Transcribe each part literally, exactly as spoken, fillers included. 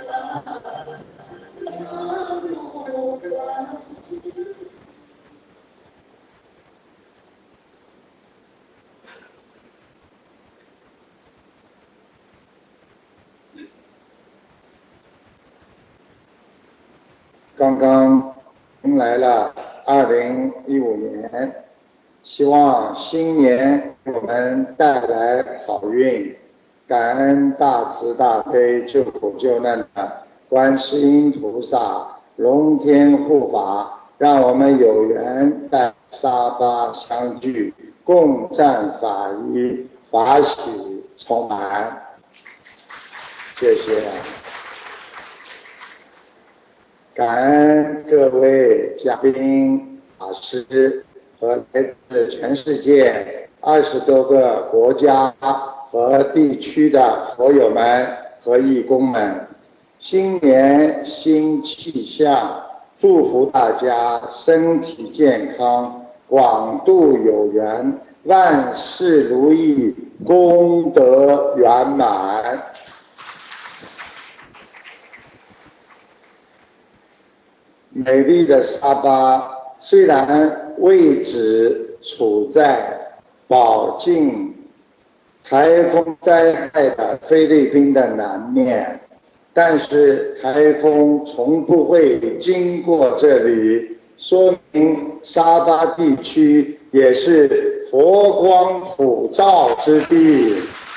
刚刚迎来了二零一五年，希望新年给我们带来好运，感恩大慈大悲救苦救难的观世音菩萨龙天护法，让我们有缘在沙巴相聚，共赞法衣，法喜充满。谢谢。感恩各位嘉宾、法师和来自全世界二十多个国家和地区的佛友们和义工们，新年新气象，祝福大家身体健康，广度有缘，万事如意，功德圆满。美丽的沙巴虽然位置处在饱经台风灾害的菲律宾的南面，但是台风从不会经过这里，说明沙巴地区也是佛光普照之地。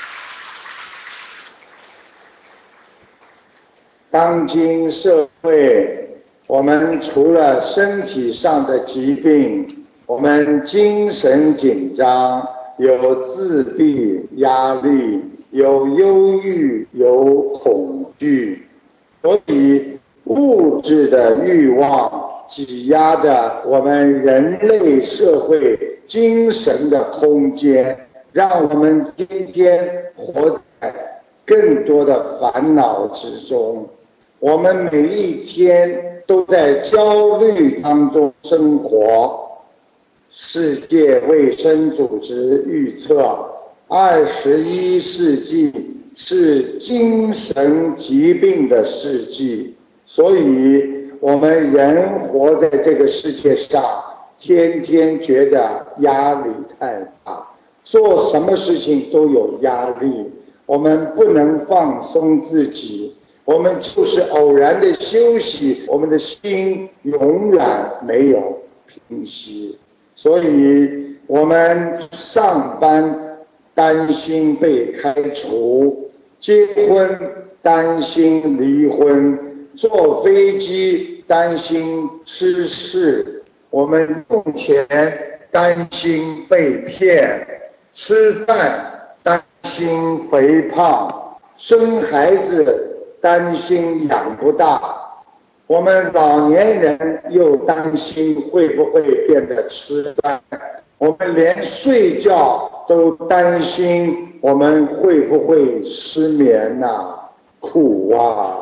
当今社会，我们除了身体上的疾病，我们精神紧张，有自闭、压力，有忧郁，有恐惧，所以物质的欲望挤压着我们人类社会精神的空间，让我们今天活在更多的烦恼之中。我们每一天都在焦虑当中生活。世界卫生组织预测，二十一世纪是精神疾病的世纪，所以我们人活在这个世界上，天天觉得压力太大，做什么事情都有压力，我们不能放松自己。我们就是偶然的休息，我们的心永远没有平息，所以我们上班担心被开除，结婚担心离婚，坐飞机担心失事，我们用钱担心被骗，吃饭担心肥胖，生孩子担心养不大，我们老年人又担心会不会变得痴呆，我们连睡觉都担心我们会不会失眠呐、啊，苦啊！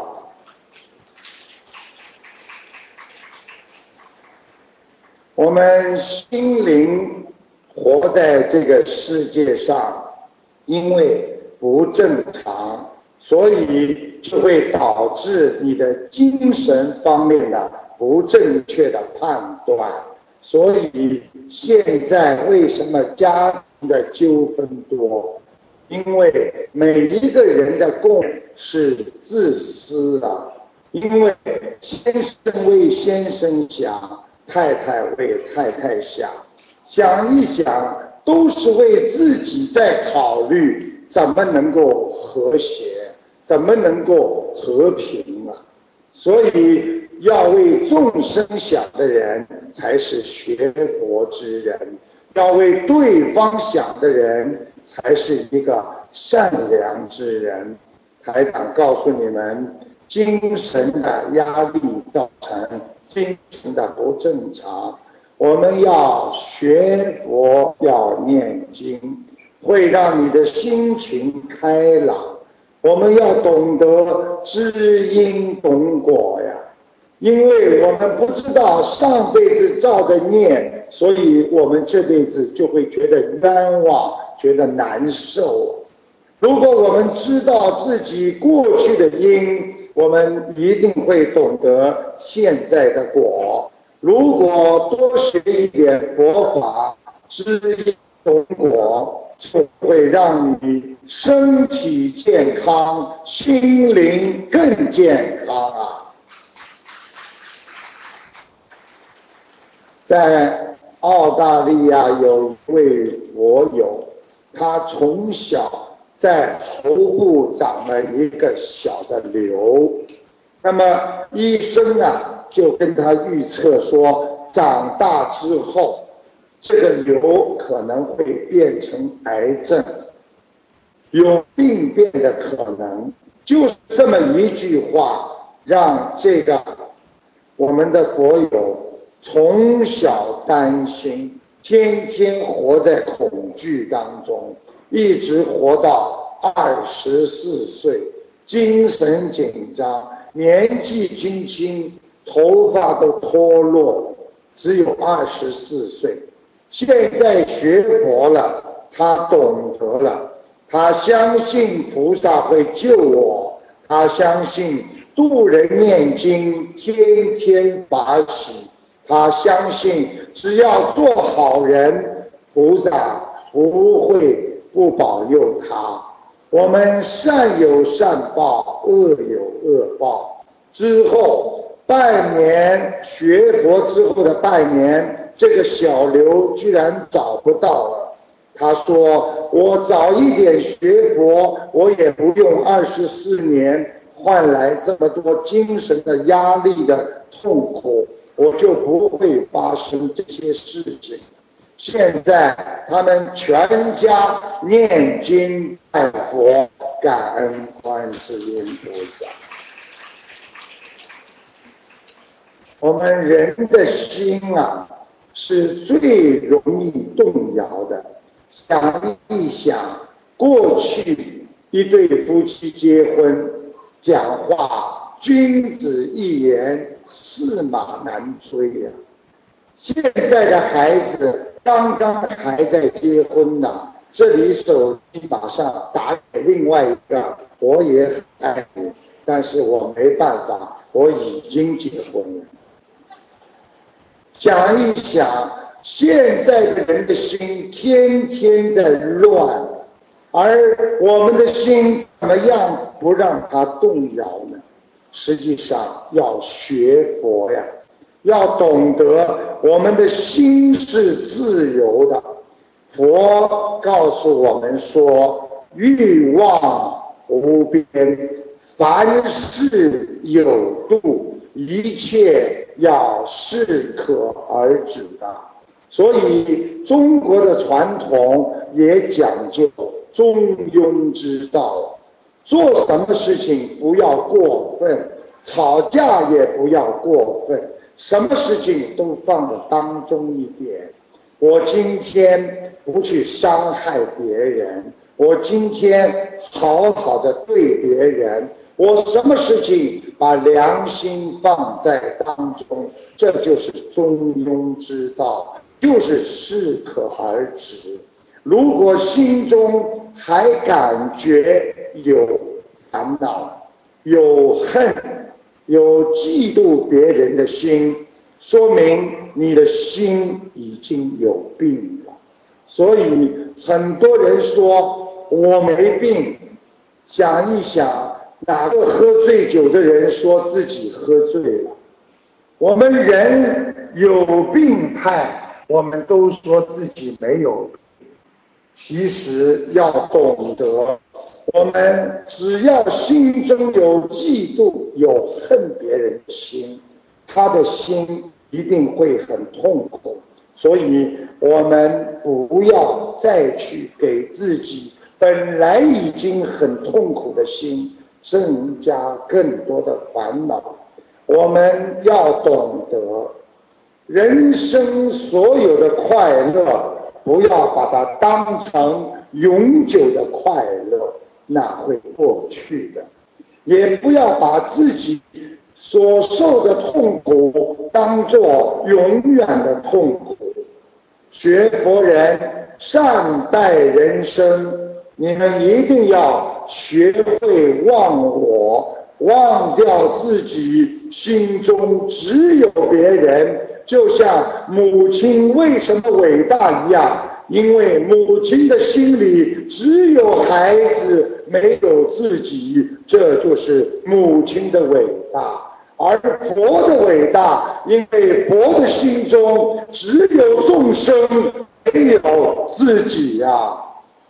我们心灵活在这个世界上，因为不正常，所以就会导致你的精神方面的不正确的判断。所以现在为什么家庭的纠纷多？因为每一个人的共是自私的，因为先生为先生想，太太为太太想，想一想都是为自己在考虑，怎么能够和谐，怎么能够和平啊？所以要为众生想的人才是学佛之人，要为对方想的人才是一个善良之人。台长告诉你们，精神的压力造成精神的不正常，我们要学佛，要念经，会让你的心情开朗。我们要懂得知因懂果呀，因为我们不知道上辈子造的孽，所以我们这辈子就会觉得冤枉，觉得难受。如果我们知道自己过去的因， 我们一定会懂得现在的果。如果多学一点佛法，知因懂果，就会让你身体健康，心灵更健康啊！在澳大利亚有一位佛友，他从小在喉部长了一个小的瘤，那么医生啊就跟他预测说，长大之后这个瘤可能会变成癌症，有病变的可能。就是这么一句话，让这个我们的佛友从小担心，天天活在恐惧当中，一直活到二十四岁，精神紧张，年纪轻轻，头发都脱落，只有二十四岁。现在学佛了，他懂得了，他相信菩萨会救我，他相信度人念经，天天法喜，他相信只要做好人，菩萨不会不保佑他。我们善有善报，恶有恶报。之后半年学佛之后的半年，这个小瘤居然找不到了。他说，我早一点学佛，我也不用二十四年换来这么多精神的压力的痛苦，我就不会发生这些事情。现在他们全家念经拜佛，感恩观世音菩萨。我们人的心啊，是最容易动摇的。想一想，过去一对夫妻结婚，讲话君子一言，驷马难追呀、啊。现在的孩子刚刚还在结婚呢，这里手机马上打给另外一个，我也很爱你，但是我没办法，我已经结婚了。想一想，现在的人的心天天在乱，而我们的心怎么样不让它动摇呢？实际上要学佛呀，要懂得我们的心是自由的。佛告诉我们说，欲望无边，凡事有度，一切要适可而止的。所以中国的传统也讲究中庸之道，做什么事情不要过分，吵架也不要过分，什么事情都放在当中一点。我今天不去伤害别人，我今天好好的对别人，我什么事情把良心放在当中，这就是中庸之道，就是适可而止。如果心中还感觉有烦恼，有恨，有嫉妒别人的心，说明你的心已经有病了。所以很多人说我没病，想一想，哪个喝醉酒的人说自己喝醉了？我们人有病态，我们都说自己没有病。其实要懂得，我们只要心中有嫉妒、有恨别人的心，他的心一定会很痛苦。所以我们不要再去给自己本来已经很痛苦的心增加更多的烦恼。我们要懂得，人生所有的快乐，不要把它当成永久的快乐，那会过去的。也不要把自己所受的痛苦当作永远的痛苦。学佛人善待人生，你们一定要学会忘我， 忘掉自己，心中只有别人。就像母亲为什么伟大一样，因为母亲的心里只有孩子，没有自己，这就是母亲的伟大。而佛的伟大，因为佛的心中只有众生，没有自己呀、啊。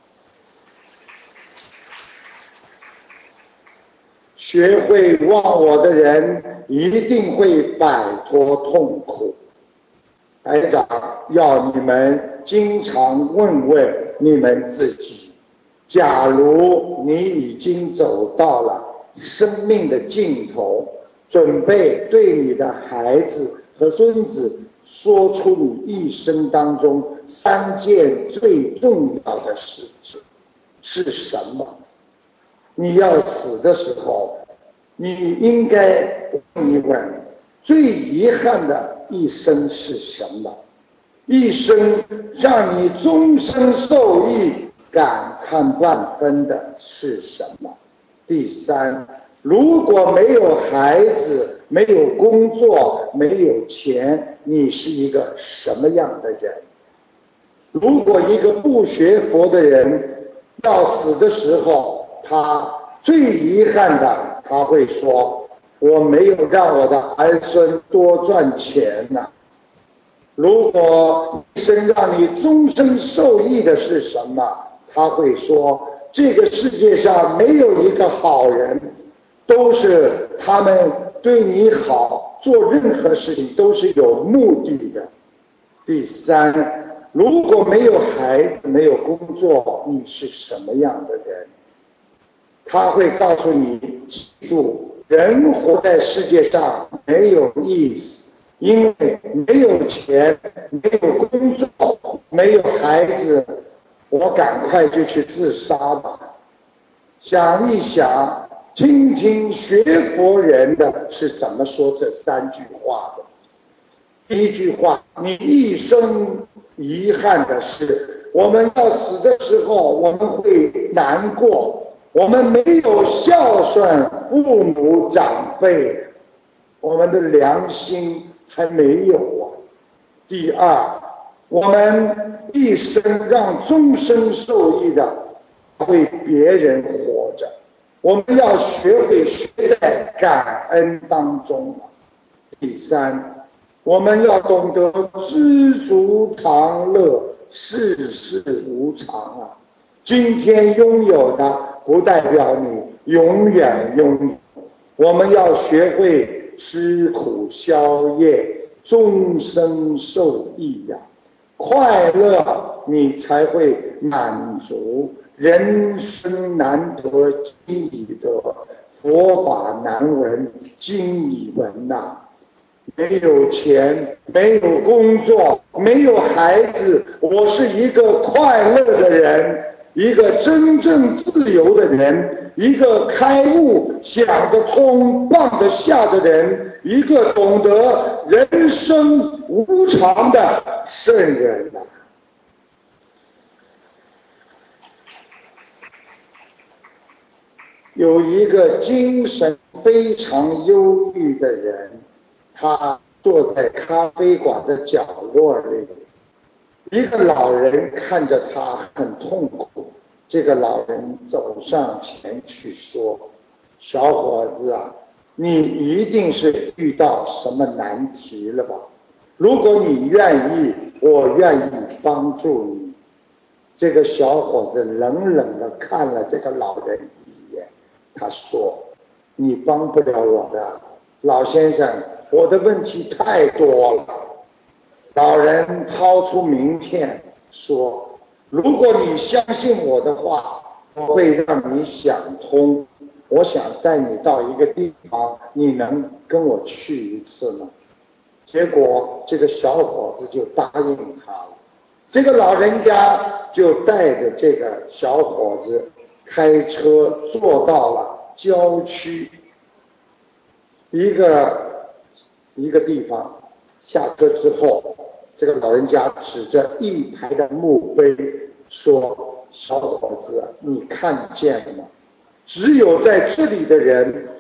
学会忘我的人，一定会摆脱痛苦。台长要你们经常问问你们自己，假如你已经走到了生命的尽头，准备对你的孩子和孙子说出你一生当中三件最重要的事情是什么？你要死的时候，你应该问一问，最遗憾的一生是什么？一生让你终身受益、感叹万分的是什么？第三，如果没有孩子，没有工作，没有钱，你是一个什么样的人？如果一个不学佛的人要死的时候，他最遗憾的，他会说，我没有让我的儿孙多赚钱呐、啊。如果一生让你终身受益的是什么？他会说，这个世界上没有一个好人，都是他们对你好，做任何事情都是有目的的。第三，如果没有孩子，没有工作，你是什么样的人？他会告诉你，记住，人活在世界上没有意思，因为没有钱，没有工作，没有孩子，我赶快就去自杀吧。想一想，听听学佛人的是怎么说这三句话的。第一句话，你一生遗憾的是，我们要死的时候，我们会难过，我们没有孝顺父母长辈，我们的良心还没有啊。第二，我们一生让终身受益的为别人活着，我们要学会学在感恩当中。第三，我们要懂得知足常乐，世事无常啊！今天拥有的不代表你永远拥有，我们要学会吃苦消业，终身受益呀、啊！快乐你才会满足。人生难得今已得，佛法难闻今已闻呐、啊！没有钱，没有工作，没有孩子，我是一个快乐的人，一个真正自由的人，一个开悟想得通放得下的人，一个懂得人生无常的圣人啊！有一个精神非常忧郁的人，他坐在咖啡馆的角落里，一个老人看着他很痛苦。这个老人走上前去说，小伙子啊，你一定是遇到什么难题了吧？如果你愿意，我愿意帮助你。这个小伙子冷冷地看了这个老人一眼，他说，你帮不了我的，老先生，我的问题太多了。老人掏出名片说，如果你相信我的话，我会让你想通。我想带你到一个地方，你能跟我去一次吗？结果这个小伙子就答应他了。这个老人家就带着这个小伙子开车坐到了郊区一个一个地方，下车之后，这个老人家指着一排的墓碑说，小伙子，你看见了吗？只有在这里的人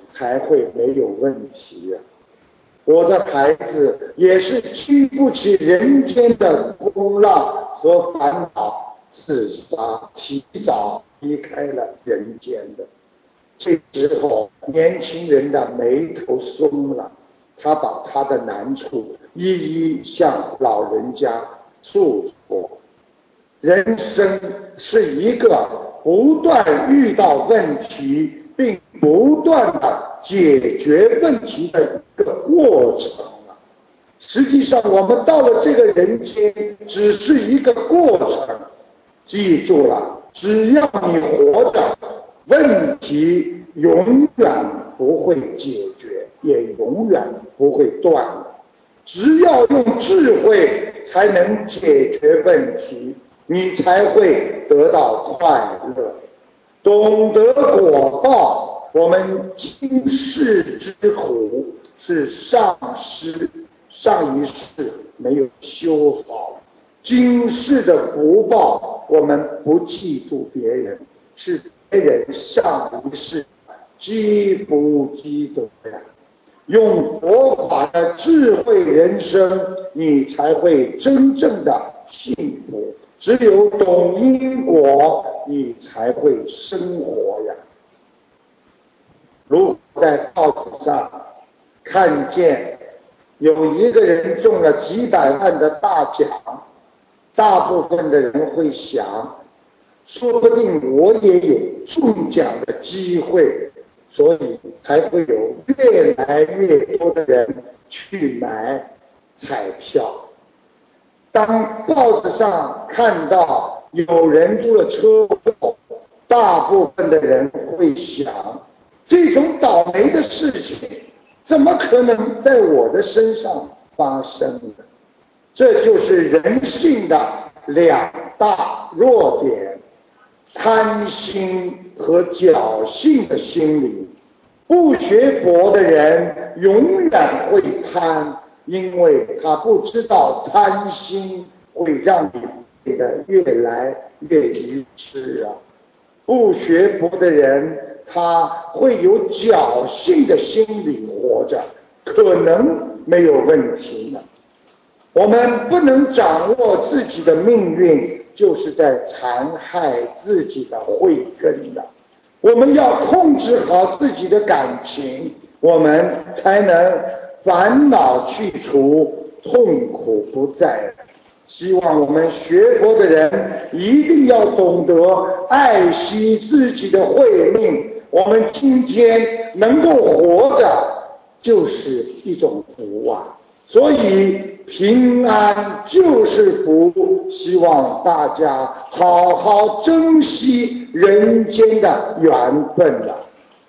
才会没有问题呀、啊。我的孩子也是经不起人间的风浪和烦恼，自杀，提早离开了人间的。这时候，年轻人的眉头松了，他把他的难处一一向老人家诉说。人生是一个不断遇到问题并不断的解决问题的一个过程啊。实际上我们到了这个人间只是一个过程，记住了，只要你活着，问题永远不会解决，也永远不会断的。只要用智慧才能解决问题，你才会得到快乐。懂得果报，我们今世之苦是上世上一世没有修好，今世的福报我们不嫉妒别人，是别人上一世积不积德呀。用佛法的智慧人生，你才会真正的幸福。只有懂因果，你才会生活呀。如果在报纸上看见有一个人中了几百万的大奖，大部分的人会想，说不定我也有中奖的机会，所以才会有越来越多的人去买彩票。当报纸上看到有人出了车祸，大部分的人会想，这种倒霉的事情怎么可能在我的身上发生呢？这就是人性的两大弱点，贪心和侥幸的心理。不学佛的人永远会贪，因为他不知道贪心会让你变得越来越愚痴啊。不学佛的人，他会有侥幸的心理活着，可能没有问题呢。我们不能掌握自己的命运，就是在残害自己的慧根的。我们要控制好自己的感情，我们才能烦恼去除，痛苦不在。希望我们学佛的人一定要懂得爱惜自己的慧命。我们今天能够活着，就是一种福啊！所以平安就是福，希望大家好好珍惜人间的缘分啊。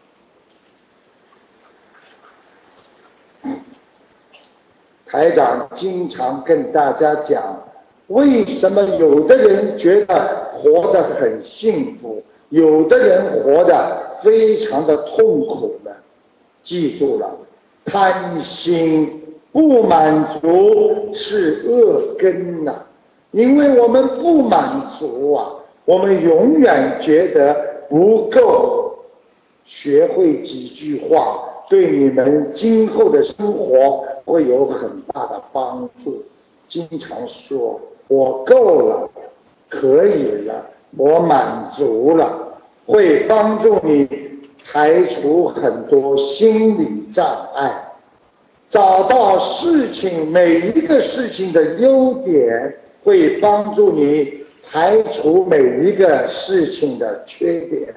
台长经常跟大家讲，为什么有的人觉得活得很幸福，有的人活得非常的痛苦呢？记住了，贪心不满足是恶根呐、啊，因为我们不满足啊，我们永远觉得不够。学会几句话，对你们今后的生活会有很大的帮助。经常说我够了，可以了，我满足了，会帮助你排除很多心理障碍，找到事情每一个事情的优点，会帮助你排除每一个事情的缺点。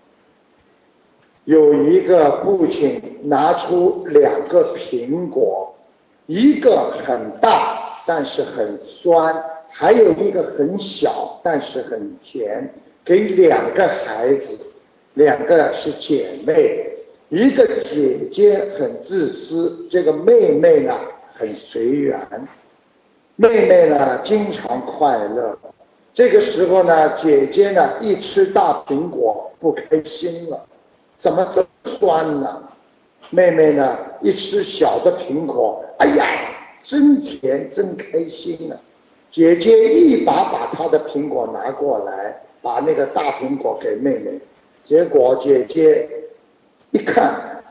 有一个父亲拿出两个苹果，一个很大但是很酸，还有一个很小但是很甜，给两个孩子，两个是姐妹，一个姐姐很自私，这个妹妹呢很随缘。妹妹呢经常快乐，这个时候呢，姐姐呢一吃大苹果不开心了，怎么这么酸呢？妹妹呢一吃小的苹果，哎呀真甜真开心啊。姐姐一把把她的苹果拿过来，把那个大苹果给妹妹，结果姐姐一看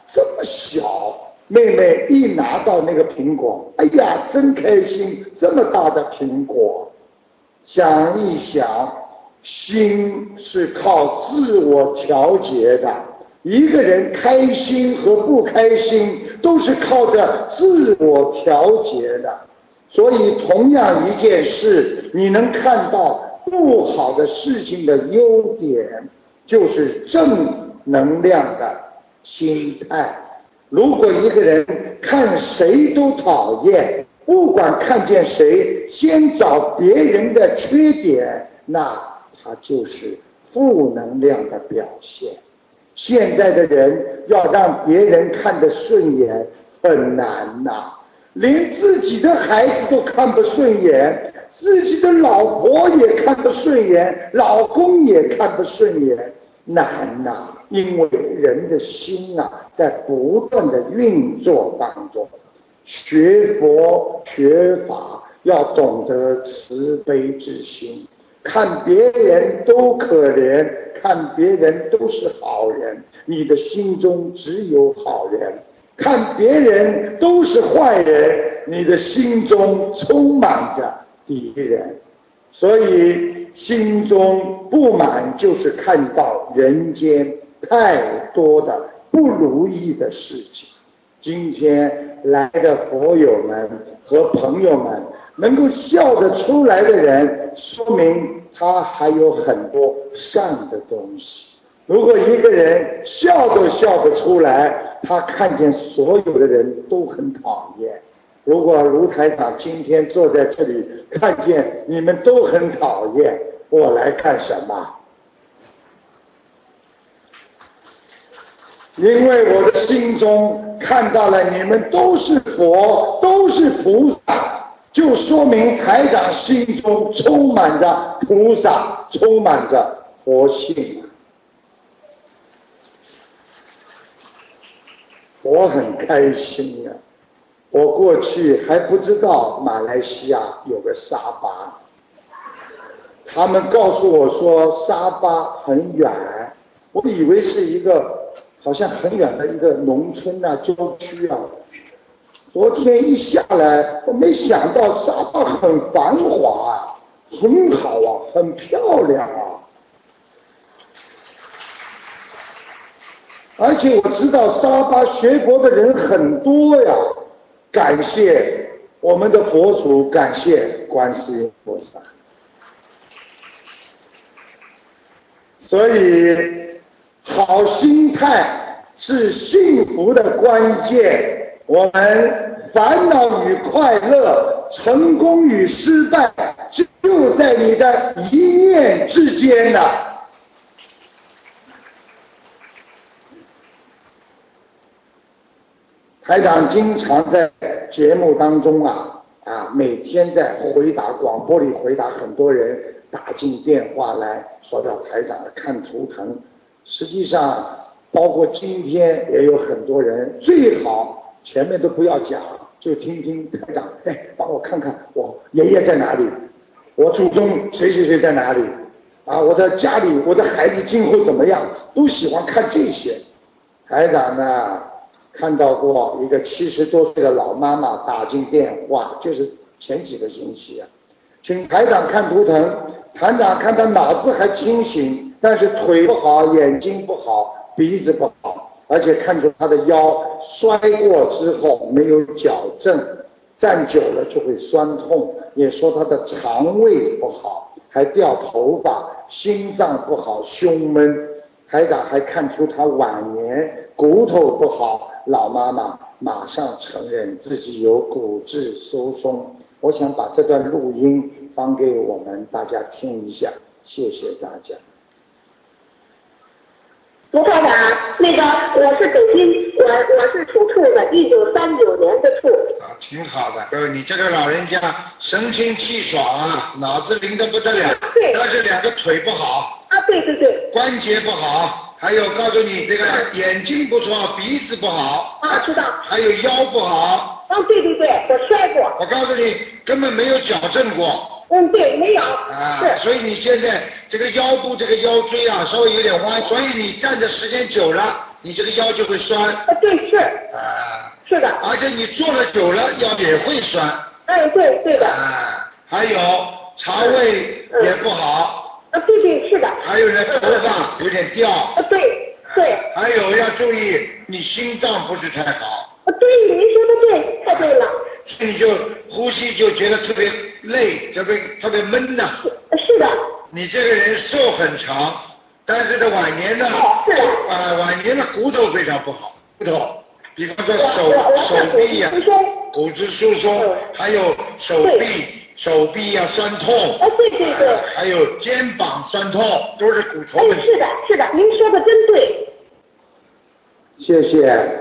这么小，妹妹一拿到那个苹果，哎呀，真开心，这么大的苹果。想一想，心是靠自我调节的，一个人开心和不开心都是靠着自我调节的。所以同样一件事，你能看到不好的事情的优点，就是正能量的心态。如果一个人看谁都讨厌，不管看见谁先找别人的缺点，那他就是负能量的表现。现在的人要让别人看得顺眼很难呐、啊，连自己的孩子都看不顺眼，自己的老婆也看不顺眼，老公也看不顺眼，难呐、啊！因为人的心啊，在不断的运作当中。学佛学法要懂得慈悲之心，看别人都可怜，看别人都是好人，你的心中只有好人；看别人都是坏人，你的心中充满着敌人。所以心中不满，就是看到人间太多的不如意的事情。今天来的佛友们和朋友们能够笑得出来的人，说明他还有很多善的东西。如果一个人笑都笑不出来，他看见所有的人都很讨厌。如果卢台长今天坐在这里，看见你们都很讨厌，我来干什么？因为我的心中看到了你们都是佛，都是菩萨，就说明台长心中充满着菩萨，充满着佛性。我很开心啊！我过去还不知道马来西亚有个沙巴，他们告诉我说沙巴很远，我以为是一个好像很远的一个农村啊、郊区啊。昨天一下来，我没想到沙巴很繁华啊，很好啊，很漂亮啊。而且我知道沙巴学佛的人很多呀，感谢我们的佛祖，感谢观世音菩萨。所以好心态是幸福的关键。我们烦恼与快乐，成功与失败，就在你的一念之间呐、啊。台长经常在节目当中啊啊，每天在回答广播里回答很多人打进电话来说要台长看图腾。实际上，包括今天也有很多人，最好前面都不要讲，就听听台长，哎，帮我看看我爷爷在哪里，我祖宗谁谁谁在哪里，啊，我的家里，我的孩子今后怎么样，都喜欢看这些。台长呢？看到过一个七十多岁的老妈妈打进电话，就是前几个星期啊，请台长看图腾。台长看他脑子还清醒，但是腿不好，眼睛不好，鼻子不好，而且看出他的腰摔过之后没有矫正，站久了就会酸痛，也说他的肠胃不好，还掉头发，心脏不好，胸闷。台长还看出他晚年骨头不好，老妈妈马上承认自己有骨质疏松。我想把这段录音放给我们大家听一下，谢谢大家。 卢台长，那个我是北京，我我是属兔的，一九三九年的兔。 啊，挺好的。呃，你这个老人家神清气爽啊，脑子灵得不得了。 啊、对。 但是两个腿不好。 啊，对对对。 关节不好，还有告诉你这个眼睛不错，鼻子不好。 啊，知道。 还有腰不好。 啊，对对对，我摔过。 我告诉你，根本没有矫正过。 嗯，对，没有。 啊， 是。 所以你现在这个腰部这个腰椎啊，稍微有点弯，所以你站的时间久了， 你这个腰就会酸。 啊，对，是。 啊。 是的。 而且你坐了久了，腰也会酸。 哎，对对的。 啊，还有肠胃也不好。 啊，对对，是的。 还有呢，头发有点掉。 啊，对对。 还有要注意，你心脏不是太好。 啊，对，您说的对，太对了。 你就呼吸就觉得特别累，特别特别闷呐。 是的。 你这个人寿很长，但是呢晚年呢， 是的。 啊、呃、晚年的骨头非常不好，骨头，比方说手手臂呀、啊，骨质疏松，嗯、还有手臂手臂呀、啊、酸痛。 啊，对对对、呃。 还有肩膀酸痛，都是骨头问题。 哎，是的，是的，您说的真对。 谢谢。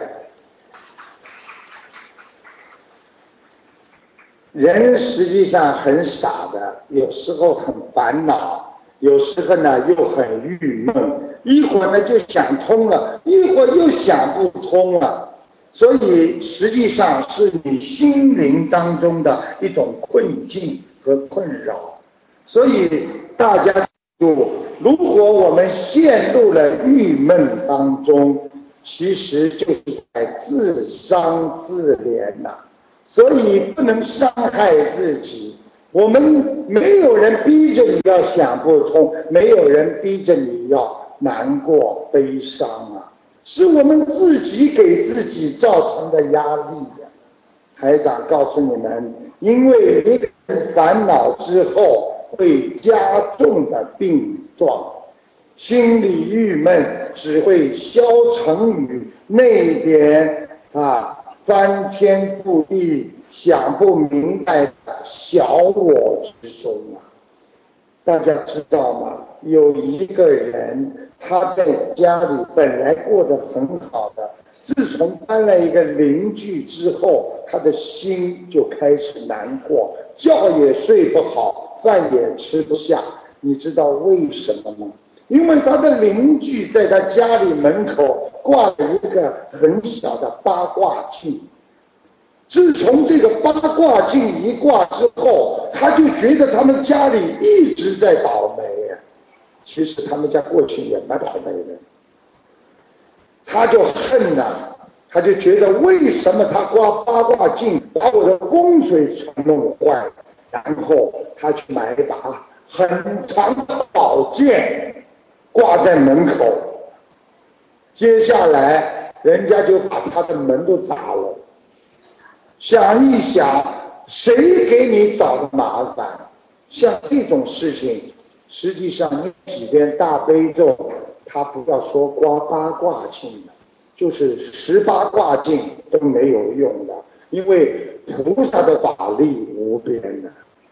人实际上很傻的，有时候很烦恼，有时候呢又很郁闷，一会儿呢就想通了，一会儿又想不通了，所以实际上是你心灵当中的一种困境和困扰。所以大家记住，如果我们陷入了郁闷当中，其实就是在自伤自怜呐、啊。所以不能伤害自己，我们没有人逼着你要想不通，没有人逼着你要难过悲伤啊，是我们自己给自己造成的压力呀、啊。台长告诉你们，因为一个人烦恼之后会加重的病状，心里郁闷只会消沉于那边啊翻天覆地想不明白的小我之中啊。大家知道吗？有一个人他在家里本来过得很好的，自从搬了一个邻居之后，他的心就开始难过，觉也睡不好，饭也吃不下。你知道为什么吗？因为他的邻居在他家里门口挂了一个很小的八卦镜，自从这个八卦镜一挂之后，他就觉得他们家里一直在倒霉呀。其实他们家过去也蛮倒霉的，他就恨呐、啊，他就觉得为什么他挂八卦镜把我的风水全弄坏了，然后他去买一把很长的宝剑挂在门口，接下来人家就把他的门都砸了。想一想，谁给你找的麻烦？像这种事情，实际上你几遍大悲咒，他不要说刮八卦镜的，就是十八卦镜都没有用的，因为菩萨的法力无边的。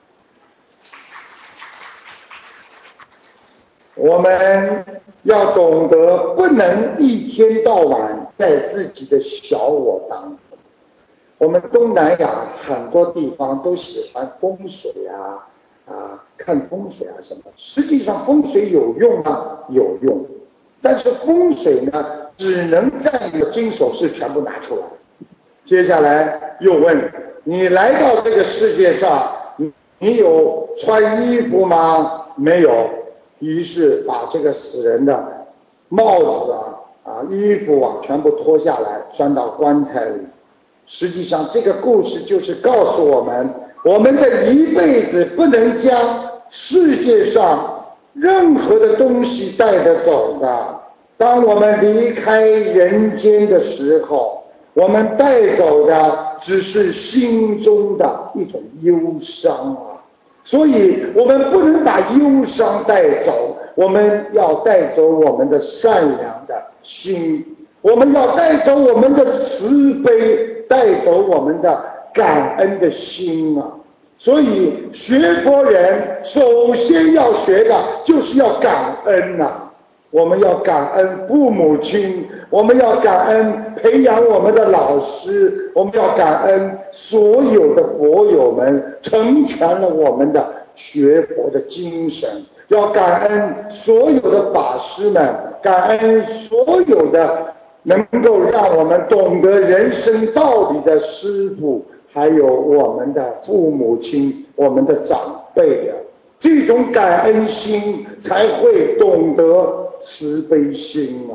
我们要懂得，不能一天到晚在自己的小我当中。我们东南亚很多地方都喜欢风水啊，啊，看风水啊什么。实际上风水有用吗？有用，但是风水呢，只能在你的金首饰全部拿出来。接下来又问你来到这个世界上，你你有穿衣服吗？没有。于是把这个死人的帽子啊、啊衣服啊全部脱下来，装到棺材里。实际上这个故事就是告诉我们，我们的一辈子不能将世界上任何的东西带着走的。当我们离开人间的时候，我们带走的只是心中的一种忧伤啊。所以我们不能把忧伤带走，我们要带走我们的善良的心，我们要带走我们的慈悲，带走我们的感恩的心啊！所以学佛人首先要学的就是要感恩呐、啊，我们要感恩父母亲，我们要感恩培养我们的老师，我们要感恩所有的佛友们成全了我们的学佛的精神，要感恩所有的法师们，感恩所有的能够让我们懂得人生道理的师父，还有我们的父母亲，我们的长辈啊，这种感恩心才会懂得慈悲心啊。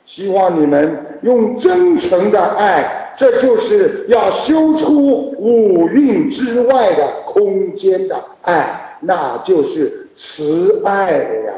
希望你们用真诚的爱，这就是要修出五蕴之外的空间的爱，那就是慈爱呀。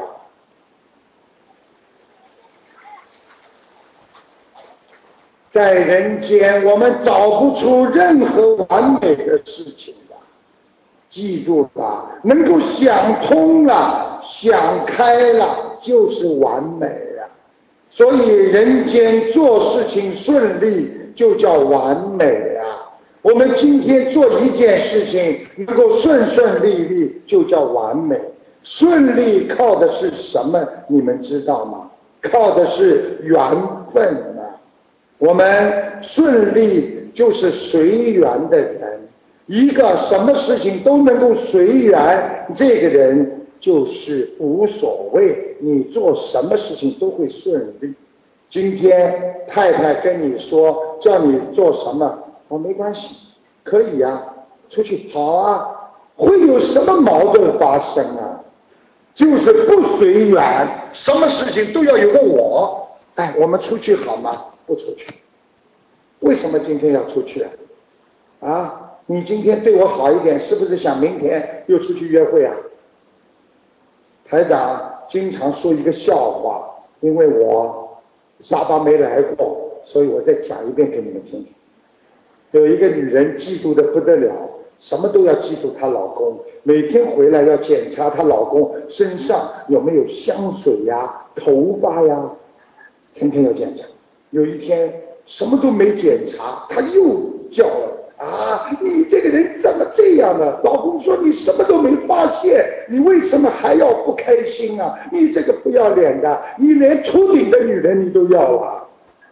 在人间我们找不出任何完美的事情的，记住吧，能够想通了想开了就是完美了。所以人间做事情顺利就叫完美啊！我们今天做一件事情能够顺顺利利就叫完美。顺利靠的是什么？你们知道吗？靠的是缘分啊！我们顺利就是随缘的人，一个什么事情都能够随缘，这个人就是无所谓，你做什么事情都会顺利。今天太太跟你说叫你做什么，哦，没关系，可以啊，出去好啊，会有什么矛盾发生啊？就是不随缘，什么事情都要有个我。哎，我们出去好吗？不出去。为什么今天要出去啊？啊，你今天对我好一点，是不是想明天又出去约会啊？台长经常说一个笑话，因为我沙巴没来过，所以我再讲一遍给你们听听。有一个女人嫉妒的不得了，什么都要嫉妒她老公，每天回来要检查她老公身上有没有香水呀、头发呀，天天要检查。有一天什么都没检查，她又叫了啊，你这个人怎么这样呢？老公说你什么都没发现，你为什么还要不开心啊？你这个不要脸的，你连秃顶的女人你都要啊！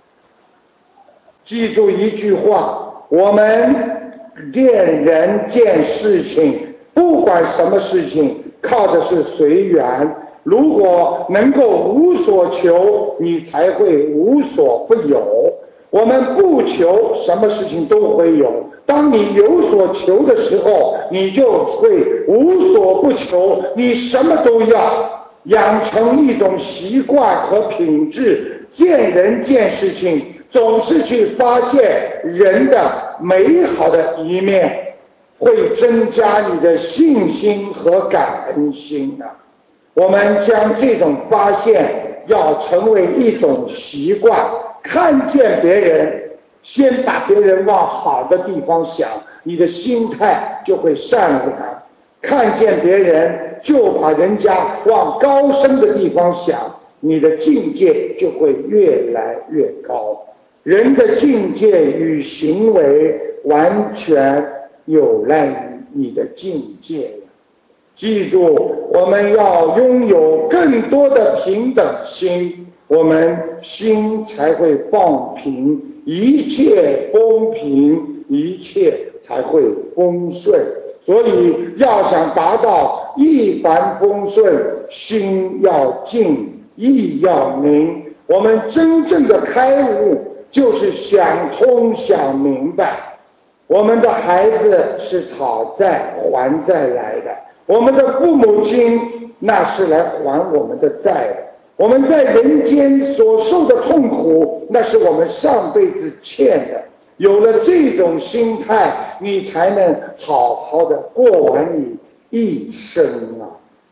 记住一句话，我们见人见事情，不管什么事情，靠的是随缘。如果能够无所求，你才会无所不有。我们不求，什么事情都会有。当你有所求的时候，你就会无所不求，你什么都要。养成一种习惯和品质，见人见事情总是去发现人的美好的一面，会增加你的信心和感恩心的。我们将这种发现要成为一种习惯，看见别人先把别人往好的地方想，你的心态就会善良。看见别人就把人家往高深的地方想，你的境界就会越来越高。人的境界与行为完全有赖于你的境界。记住，我们要拥有更多的平等心，我们心才会放平，一切风平，一切才会丰顺。所以要想达到一帆风顺，心要静，意要明。我们真正的开悟就是想通想明白。我们的孩子是讨债还债来的，我们的父母亲那是来还我们的债的。我们在人间所受的痛苦，那是我们上辈子欠的。有了这种心态，你才能好好的过完你一生啊！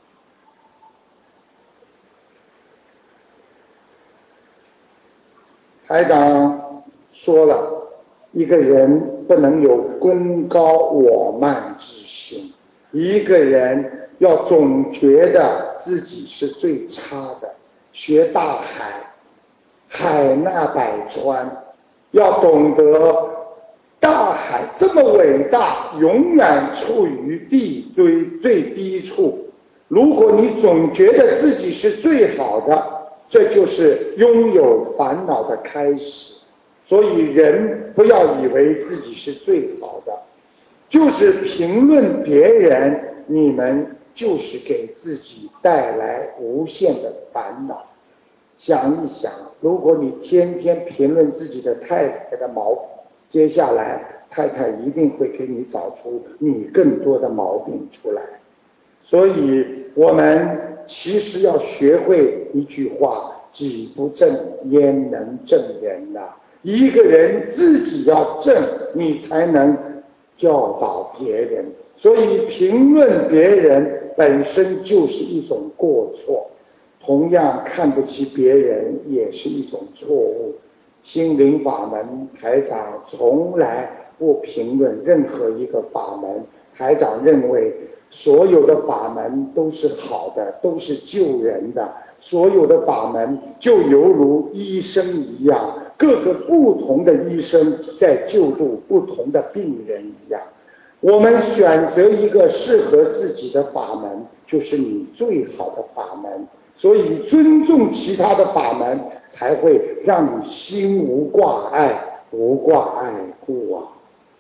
台长说了，一个人不能有功高我慢之心，一个人要总觉得自己是最差的。学大海，海纳百川，要懂得大海这么伟大，永远处于地最最低处。如果你总觉得自己是最好的，这就是拥有烦恼的开始。所以人不要以为自己是最好的，就是评论别人，你们就是给自己带来无限的烦恼。想一想，如果你天天评论自己的太太的毛病，接下来太太一定会给你找出你更多的毛病出来。所以我们其实要学会一句话， 己不正焉能正人呐、啊？一个人自己要正，你才能教导别人。所以评论别人本身就是一种过错，同样看不起别人也是一种错误。心灵法门台长从来不评论任何一个法门，台长认为所有的法门都是好的，都是救人的，所有的法门就犹如医生一样，各个不同的医生在救度不同的病人一样。我们选择一个适合自己的法门，就是你最好的法门。所以尊重其他的法门，才会让你心无挂碍，无挂碍故啊。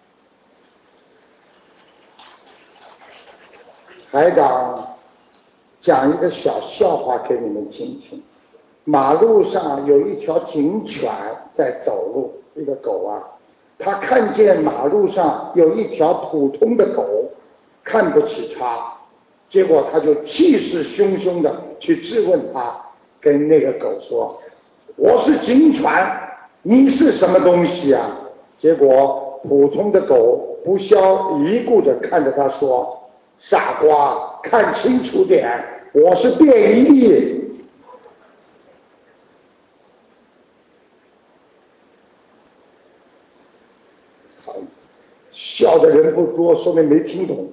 台长讲一个小笑话给你们听听。马路上有一条警犬在走路，一个狗啊，他看见马路上有一条普通的狗，看不起它，结果他就气势汹汹的去质问他，跟那个狗说：我是警犬，你是什么东西啊？结果普通的狗不屑一顾地看着他说：傻瓜，看清楚点，我是便衣。笑的人不多，说明没听懂。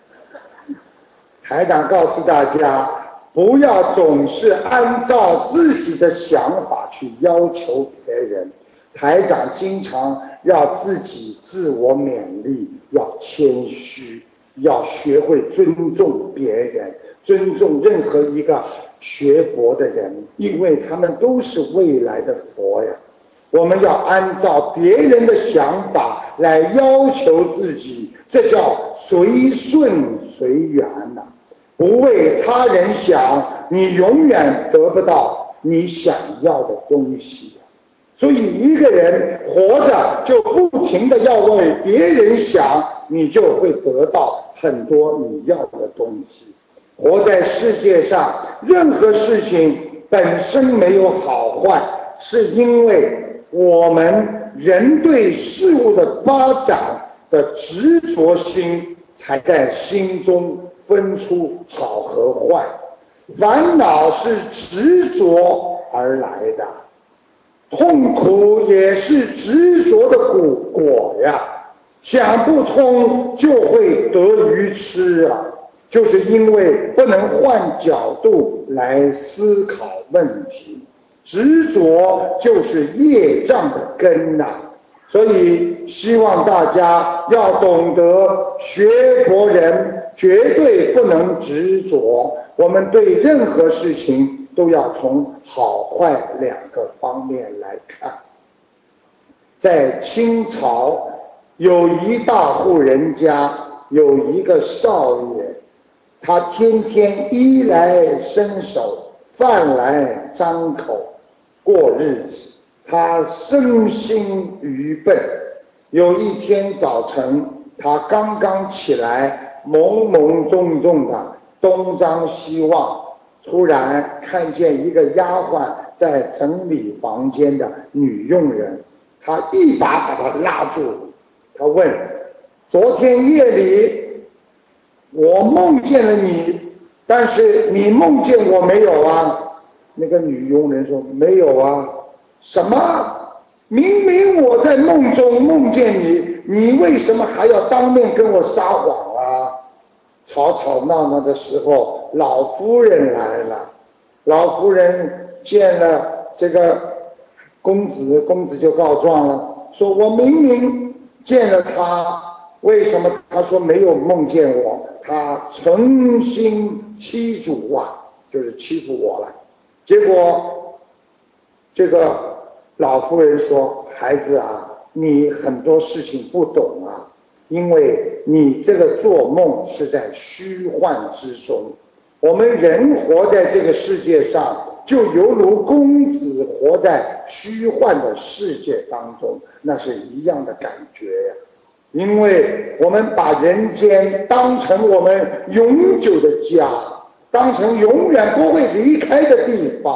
台长告诉大家，不要总是按照自己的想法去要求别人。台长经常要自己自我勉励，要谦虚，要学会尊重别人，尊重任何一个学佛的人，因为他们都是未来的佛呀。我们要按照别人的想法来要求自己，这叫随顺随缘呐、啊。不为他人想，你永远得不到你想要的东西。所以一个人活着就不停地要为别人想，你就会得到很多你要的东西。活在世界上，任何事情本身没有好坏，是因为我们人对事物的发展的执着心，才在心中分出好和坏。烦恼是执着而来的，痛苦也是执着的果果呀。想不通就会得愚痴啊，就是因为不能换角度来思考问题。执着就是业障的根呐、啊，所以希望大家要懂得，学佛人绝对不能执着，我们对任何事情都要从好坏两个方面来看。在清朝有一大户人家，有一个少爷，他天天衣来伸手，饭来张口过日子，他身心愚笨。有一天早晨，他刚刚起来，懵懵懂懂的东张西望，突然看见一个丫鬟在整理房间的女佣人，他一把把她拉住，他问：昨天夜里我梦见了你，但是你梦见我没有啊？那个女佣人说：没有啊。什么？明明我在梦中梦见你，你为什么还要当面跟我撒谎啊？吵吵闹闹的时候，老夫人来了。老夫人见了这个公子，公子就告状了，说我明明见了他，为什么他说没有梦见我？他存心欺主啊，就是欺负我了。结果这个老夫人说：孩子啊，你很多事情不懂啊，因为你这个做梦是在虚幻之中。我们人活在这个世界上，就犹如公子活在虚幻的世界当中，那是一样的感觉呀。因为我们把人间当成我们永久的家，当成永远不会离开的地方，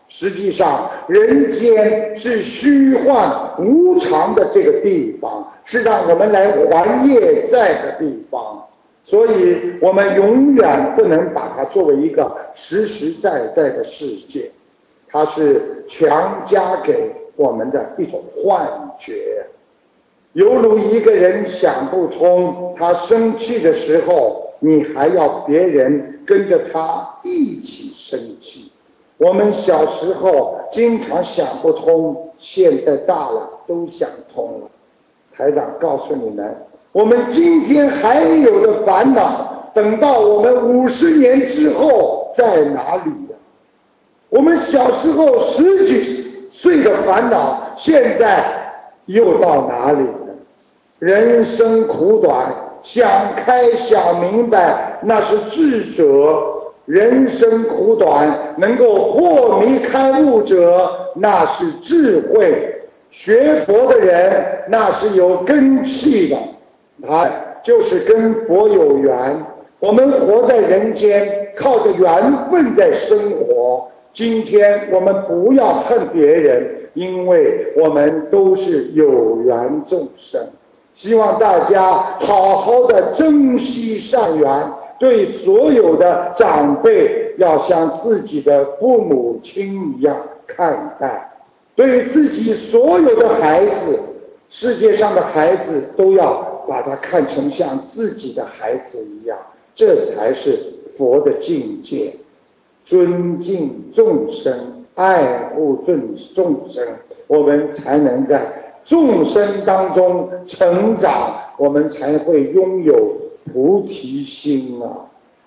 实际上人间是虚幻无常的这个地方，是让我们来还业债的地方，所以我们永远不能把它作为一个实实在在的世界，它是强加给我们的一种幻觉。犹如一个人想不通，他生气的时候，你还要别人跟着他一起生气。我们小时候经常想不通，现在大了都想通了。台长告诉你们，我们今天还有的烦恼，等到我们五十年之后在哪里呢？我们小时候十几岁的烦恼，现在又到哪里呢？人生苦短，想开想明白，那是智者。人生苦短，能够破迷开悟者，那是智慧。学佛的人，那是有根气的，他就是跟佛有缘。我们活在人间，靠着缘分在生活。今天我们不要恨别人，因为我们都是有缘众生。希望大家好好的珍惜善缘，对所有的长辈要像自己的父母亲一样看待，对自己所有的孩子，世界上的孩子都要把它看成像自己的孩子一样，这才是佛的境界。尊敬众生，爱护众生，我们才能在众生当中成长，我们才会拥有菩提心啊！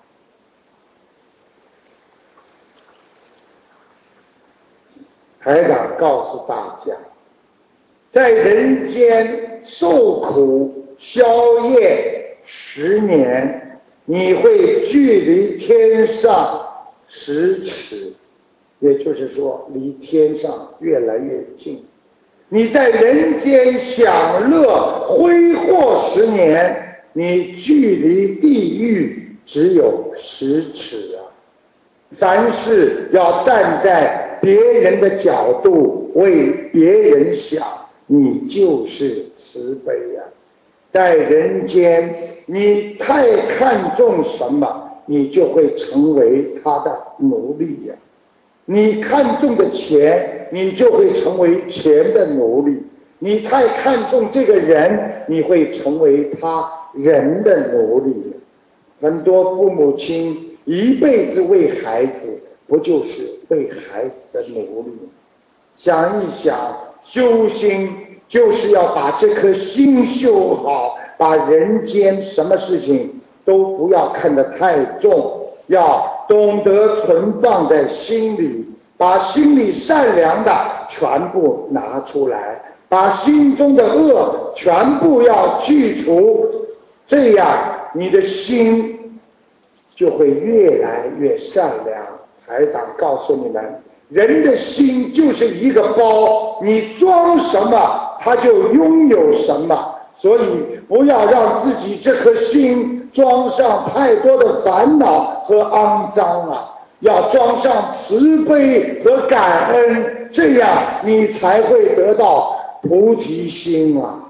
台长告诉大家，在人间受苦消业十年，你会距离天上十尺，也就是说离天上越来越近。你在人间享乐挥霍十年，你距离地狱只有十尺啊！凡事要站在别人的角度为别人想，你就是慈悲啊！在人间你太看重什么，你就会成为他的奴隶呀、啊！你看重的钱，你就会成为钱的奴隶；你太看重这个人，你会成为他人的奴隶。很多父母亲一辈子为孩子，不就是为孩子的奴隶吗？想一想，修心就是要把这颗心修好，把人间什么事情都不要看得太重，要懂得存放在心里，把心里善良的全部拿出来，把心中的恶全部要去除，这样你的心就会越来越善良。台长告诉你们，人的心就是一个包，你装什么它就拥有什么，所以不要让自己这颗心装上太多的烦恼和肮脏啊，要装上慈悲和感恩，这样你才会得到菩提心啊。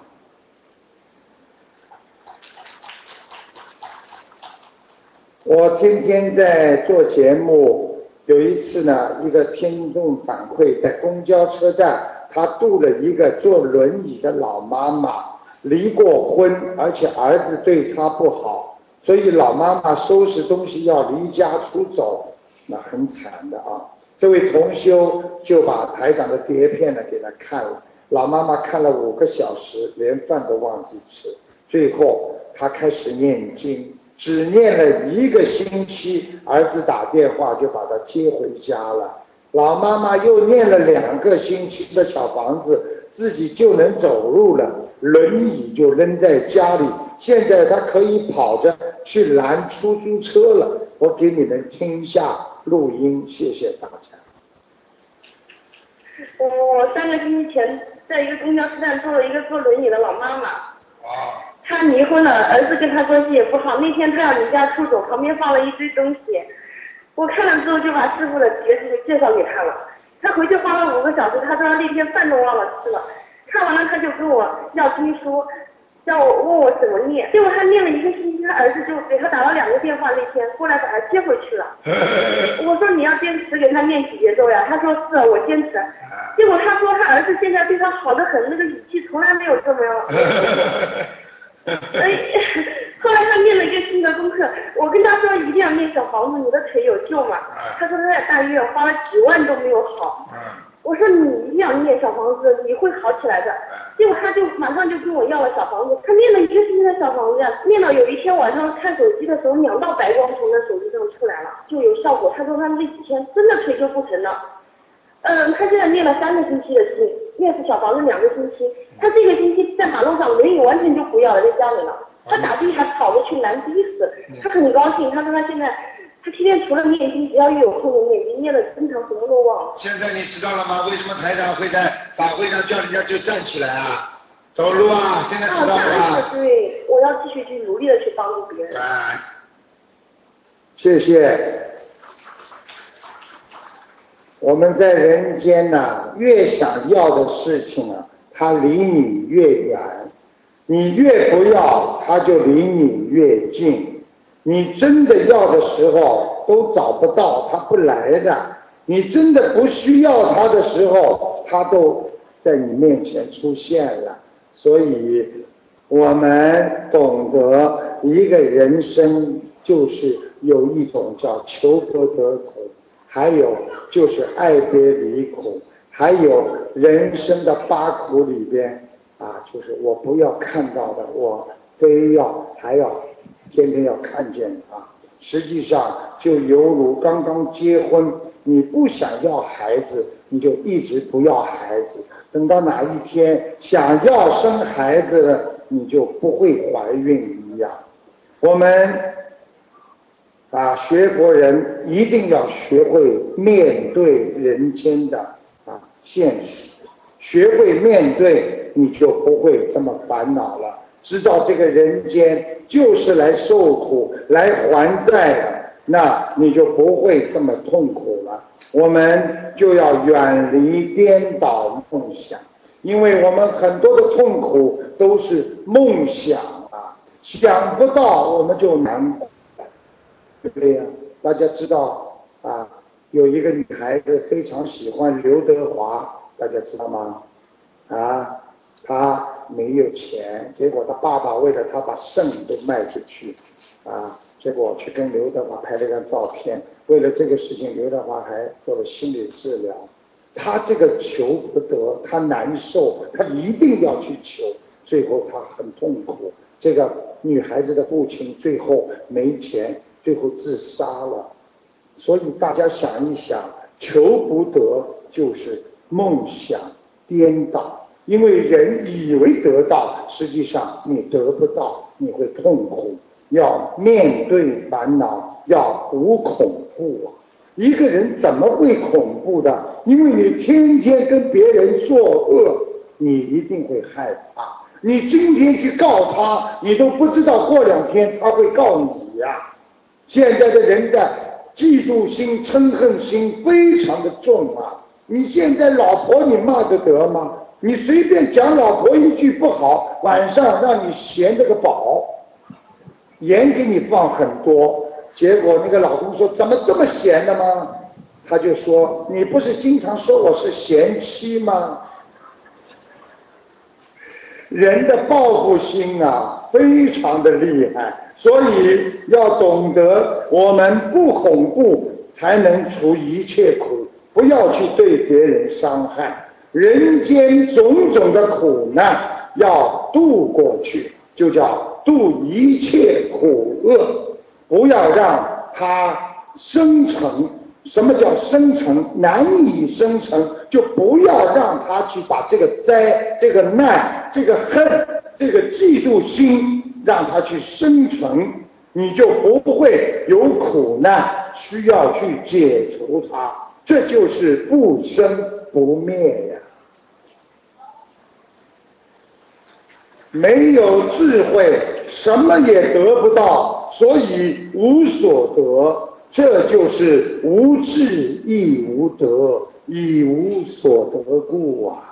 我天天在做节目，有一次呢，一个听众反馈，在公交车站，他度了一个坐轮椅的老妈妈，离过婚，而且儿子对她不好，所以老妈妈收拾东西要离家出走，那很惨的啊。这位同修就把台长的碟片呢给他看了，老妈妈看了五个小时，连饭都忘记吃，最后他开始念经。只念了一个星期，儿子打电话就把他接回家了。老妈妈又念了两个星期的小房子，自己就能走路了，轮椅就扔在家里，现在他可以跑着去拦出租车了。我给你们听一下录音，谢谢大家。 我我三个星期前在一个公交车站坐了一个坐轮椅的老妈妈。 啊。 他离婚了，儿子跟他关系也不好。那天他要离家出走，旁边放了一堆东西，我看了之后就把师傅的帖子介绍给他了。 他回去花了五个小时，他说那天饭都忘了吃了。看完了他就跟我要经书，叫我问我怎么念。结果他念了一个星期，他儿子就给他打了两个电话，那天过来把他接回去了。我说你要坚持给他念几节咒呀？他说是，我坚持。结果他说他儿子现在对他好得很，那个语气从来没有这么样。哎，后来他念了一个新的功课，我跟他说一定要念小房子，你的腿有救嘛？他说他在大医院花了几万都没有好。我说你一定要念小房子，你会好起来的。结果他就马上就跟我要了小房子，他念了一个星期的小房子呀，念到有一天晚上看手机的时候，两道白光从他手机上出来了，就有效果。他说他那几天真的腿就不疼了。嗯，他现在念了三个星期的经，念是小房子两个星期。他这个星期在马路上轮椅完全就不要了，在家里了。他打的还跑着去拦的士，他很高兴。他说他现在。他天天除了念经，只要一有空就念经，念了经常什么都忘了。 现在你知道了吗？为什么台长会在法会上叫人家就站起来啊，走路啊？现在知道了吗？ 啊，对，我要继续去努力的去帮助别人。 啊，谢谢。我们在人间呢、啊，越想要的事情啊，它离你越远；你越不要，它就离你越近。你真的要的时候都找不到，他不来的；你真的不需要他的时候，他都在你面前出现了。所以我们懂得一个人生就是有一种叫求不得苦，还有就是爱别离苦，还有人生的八苦里边啊，就是我不要看到的，我非要还要天天要看见他。实际上就犹如刚刚结婚，你不想要孩子，你就一直不要孩子，等到哪一天想要生孩子了，你就不会怀孕一样。我们啊，学佛人一定要学会面对人间的啊现实，学会面对，你就不会这么烦恼了。知道这个人间就是来受苦来还债的，那你就不会这么痛苦了。我们就要远离颠倒梦想，因为我们很多的痛苦都是梦想啊，想不到我们就难过，对不对呀？大家知道啊，有一个女孩子非常喜欢刘德华，大家知道吗？啊，他没有钱，结果他爸爸为了他把肾都卖出去，啊，结果去跟刘德华拍了张照片。为了这个事情，刘德华还做了心理治疗。他这个求不得，他难受，他一定要去求，最后他很痛苦。这个女孩子的父亲最后没钱，最后自杀了。所以大家想一想，求不得就是梦想颠倒。因为人以为得到，实际上你得不到，你会痛苦。要面对烦恼，要无恐怖啊！一个人怎么会恐怖的？因为你天天跟别人作恶，你一定会害怕。你今天去告他，你都不知道过两天他会告你呀、啊。现在的人的嫉妒心、嗔恨心非常的重啊！你现在老婆你骂得得吗？你随便讲老婆一句不好，晚上让你咸这个饱，盐给你放很多，结果那个老公说怎么这么咸的吗？他就说你不是经常说我是贤妻吗？人的报复心啊非常的厉害，所以要懂得我们不恐怖才能除一切苦，不要去对别人伤害。人间种种的苦难要度过去，就叫度一切苦恶，不要让它生成。什么叫生成？难以生成，就不要让它去把这个灾、这个难、这个恨、这个嫉妒心让它去生存，你就不会有苦难需要去解除它。这就是不生不灭呀。没有智慧，什么也得不到，所以无所得。这就是无智亦无得， 已无所得故啊。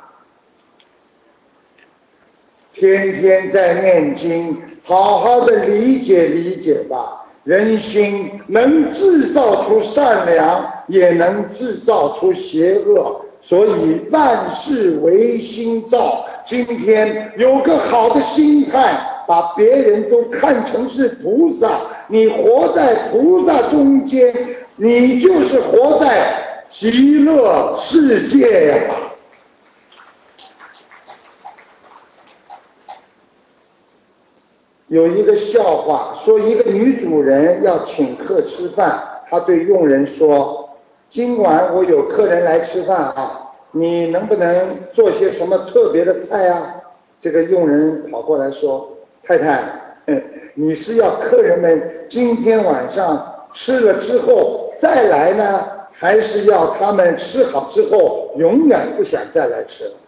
天天在念经，好好的理解理解吧。人心能制造出善良，也能制造出邪恶，所以万事唯心造。今天有个好的心态，把别人都看成是菩萨，你活在菩萨中间，你就是活在极乐世界呀、啊。有一个笑话，说一个女主人要请客吃饭，她对佣人说，今晚我有客人来吃饭啊，你能不能做些什么特别的菜啊？这个佣人跑过来说，太太，你是要客人们今天晚上吃了之后再来呢，还是要他们吃好之后永远不想再来吃了？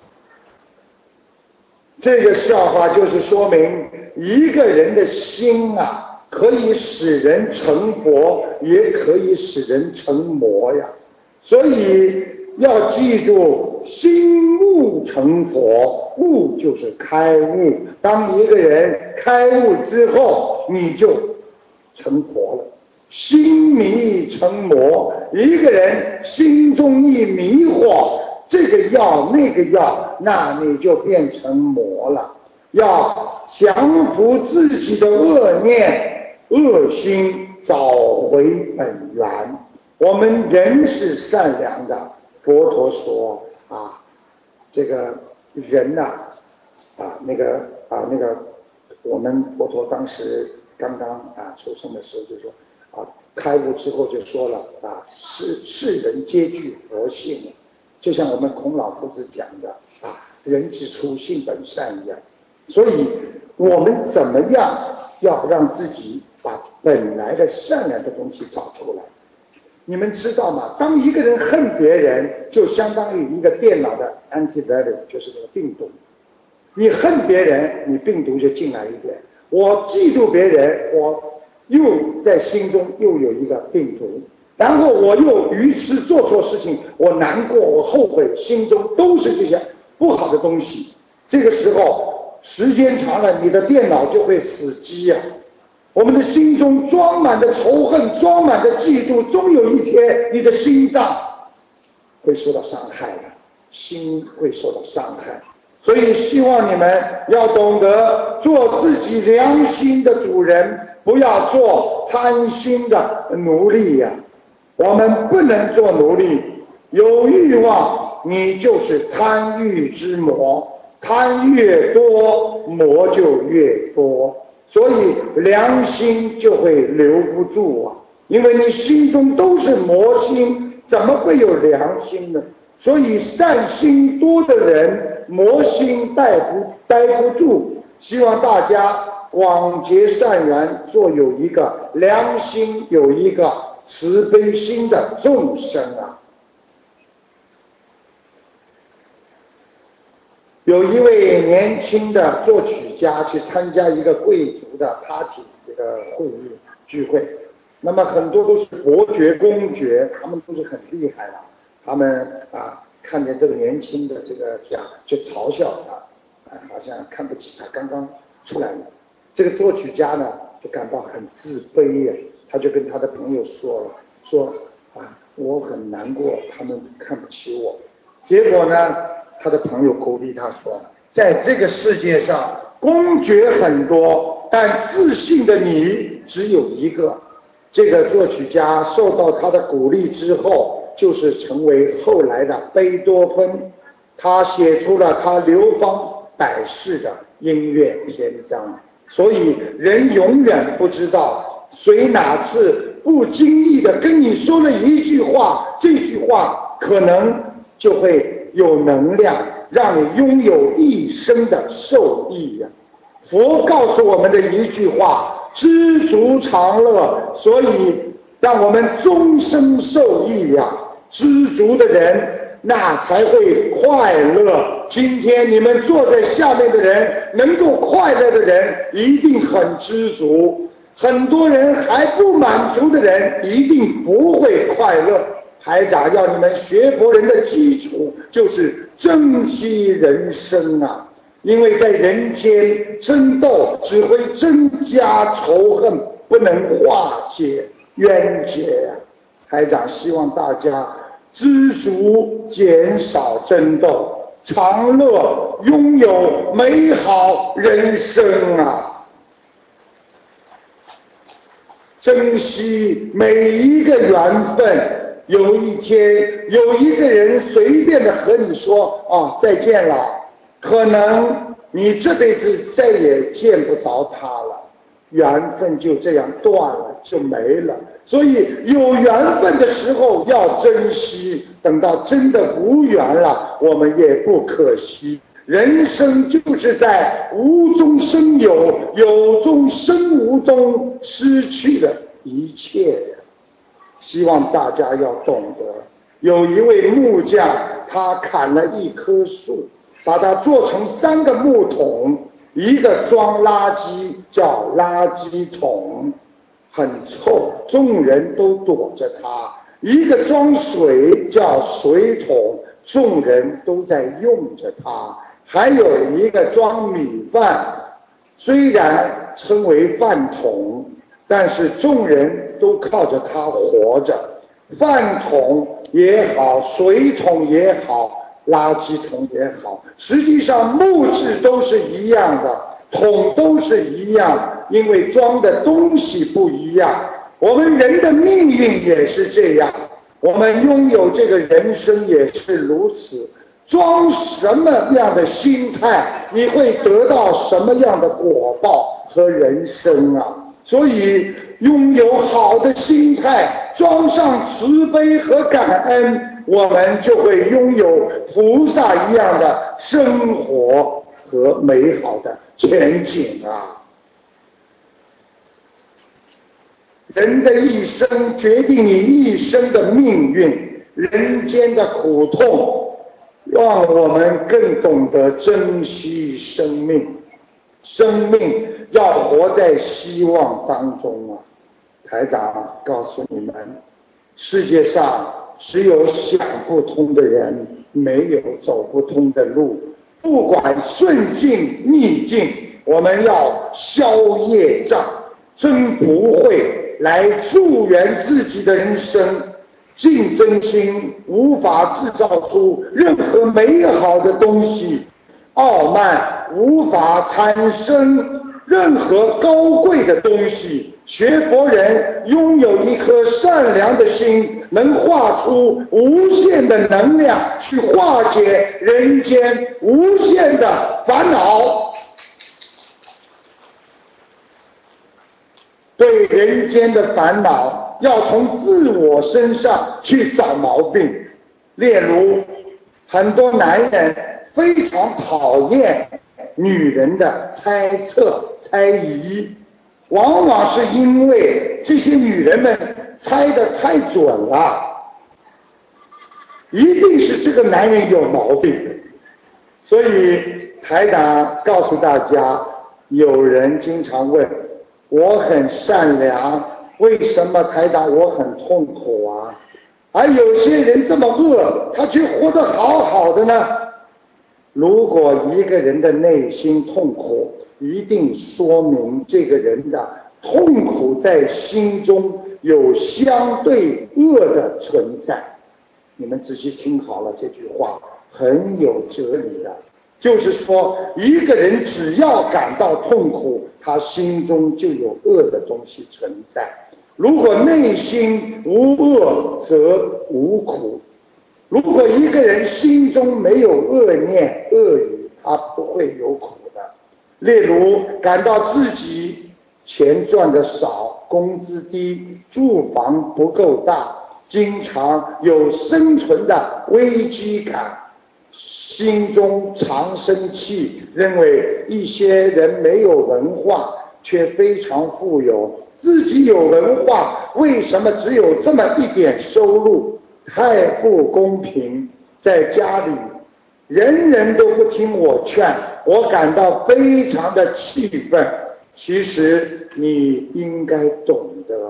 这个笑话就是说明一个人的心啊，可以使人成佛，也可以使人成魔呀。所以要记住，心悟成佛，悟就是开悟。当一个人开悟之后，你就成佛了。心迷成魔，一个人心中一迷惑，这个要那个要，那你就变成魔了。要降服自己的恶念恶心，找回本源。我们人是善良的，佛陀说啊，这个人呐、啊，啊那个啊那个我们佛陀当时刚刚啊出生的时候就说啊，开悟之后就说了啊，世世人皆具佛性，就像我们孔老夫子讲的啊，人之初性本善一样。所以我们怎么样要让自己把本来的善良的东西找出来？你们知道吗？当一个人恨别人，就相当于一个电脑的 antivirus， 就是这个病毒。你恨别人，你病毒就进来一点；我嫉妒别人，我又在心中又有一个病毒，然后我又愚痴做错事情，我难过，我后悔，心中都是这些不好的东西。这个时候时间长了，你的电脑就会死机呀、啊。我们的心中装满的仇恨，装满的嫉妒，终有一天你的心脏会受到伤害的，心会受到伤害。所以希望你们要懂得做自己良心的主人，不要做贪心的奴隶呀、啊。我们不能做奴隶，有欲望你就是贪欲之魔，贪越多魔就越多，所以良心就会留不住啊！因为你心中都是魔心，怎么会有良心呢？所以善心多的人，魔心待不待不住。希望大家广结善缘，做有一个良心，有一个慈悲心的众生啊！有一位年轻的作曲家去参加一个贵族的 party， 这个会议聚会，那么很多都是伯爵公爵，他们都是很厉害的，他们啊看见这个年轻的这个家就嘲笑他，啊好像看不起他，刚刚出来的。这个作曲家呢就感到很自卑呀，他就跟他的朋友说了，说啊我很难过，他们看不起我。结果呢，他的朋友鼓励他说，在这个世界上公爵很多，但自信的你只有一个。这个作曲家受到他的鼓励之后，就是成为后来的贝多芬，他写出了他流芳百世的音乐篇章。所以人永远不知道谁哪次不经意的跟你说了一句话，这句话可能就会有能量，让你拥有一生的受益呀、啊。佛告诉我们的一句话，知足常乐，所以让我们终生受益呀、啊。知足的人那才会快乐。今天你们坐在下面的人，能够快乐的人一定很知足，很多人还不满足的人一定不会快乐。 台长要你们学佛人的基础就是珍惜人生啊，因为在人间争斗只会增加仇恨，不能化解冤结啊。台长希望大家知足，减少争斗，长乐，拥有美好人生啊！珍惜每一个缘分。有一天，有一个人随便的和你说啊再见了，可能你这辈子再也见不着他了，缘分就这样断了，就没了。所以有缘分的时候要珍惜，等到真的无缘了，我们也不可惜。人生就是在无中生有，有中生无中，失去了一切。希望大家要懂得，有一位木匠，他砍了一棵树，把它做成三个木桶，一个装垃圾叫垃圾桶，很臭，众人都躲着它；一个装水叫水桶，众人都在用着它；还有一个装米饭，虽然称为饭桶，但是众人都靠着它活着。饭桶也好，水桶也好，垃圾桶也好，实际上木质都是一样的，桶都是一样，因为装的东西不一样。我们人的命运也是这样，我们拥有这个人生也是如此。装什么样的心态，你会得到什么样的果报和人生啊！所以拥有好的心态，装上慈悲和感恩，我们就会拥有菩萨一样的生活和美好的前景啊！人的一生决定你一生的命运，人间的苦痛让我们更懂得珍惜生命，生命要活在希望当中啊！台长告诉你们，世界上只有想不通的人，没有走不通的路。不管顺境逆境，我们要消业障，真不会来助缘自己的人生。竞争心无法制造出任何美好的东西，傲慢无法产生任何高贵的东西。学佛人拥有一颗善良的心，能化出无限的能量，去化解人间无限的烦恼。对人间的烦恼，要从自我身上去找毛病。例如，很多男人非常讨厌女人的猜测、猜疑，往往是因为这些女人们猜得太准了，一定是这个男人有毛病。所以台长告诉大家，有人经常问，我很善良，为什么台长我很痛苦啊？而有些人这么恶，他却活得好好的呢？如果一个人的内心痛苦，一定说明这个人的痛苦在心中有相对恶的存在。你们仔细听好了，这句话很有哲理的，就是说一个人只要感到痛苦，他心中就有恶的东西存在。如果内心无恶，则无苦。如果一个人心中没有恶念恶语，他不会有苦的。例如感到自己钱赚得少，工资低，住房不够大，经常有生存的危机感，心中常生气，认为一些人没有文化却非常富有，自己有文化为什么只有这么一点收入，太不公平。在家里人人都不听我劝，我感到非常的气愤。其实你应该懂得，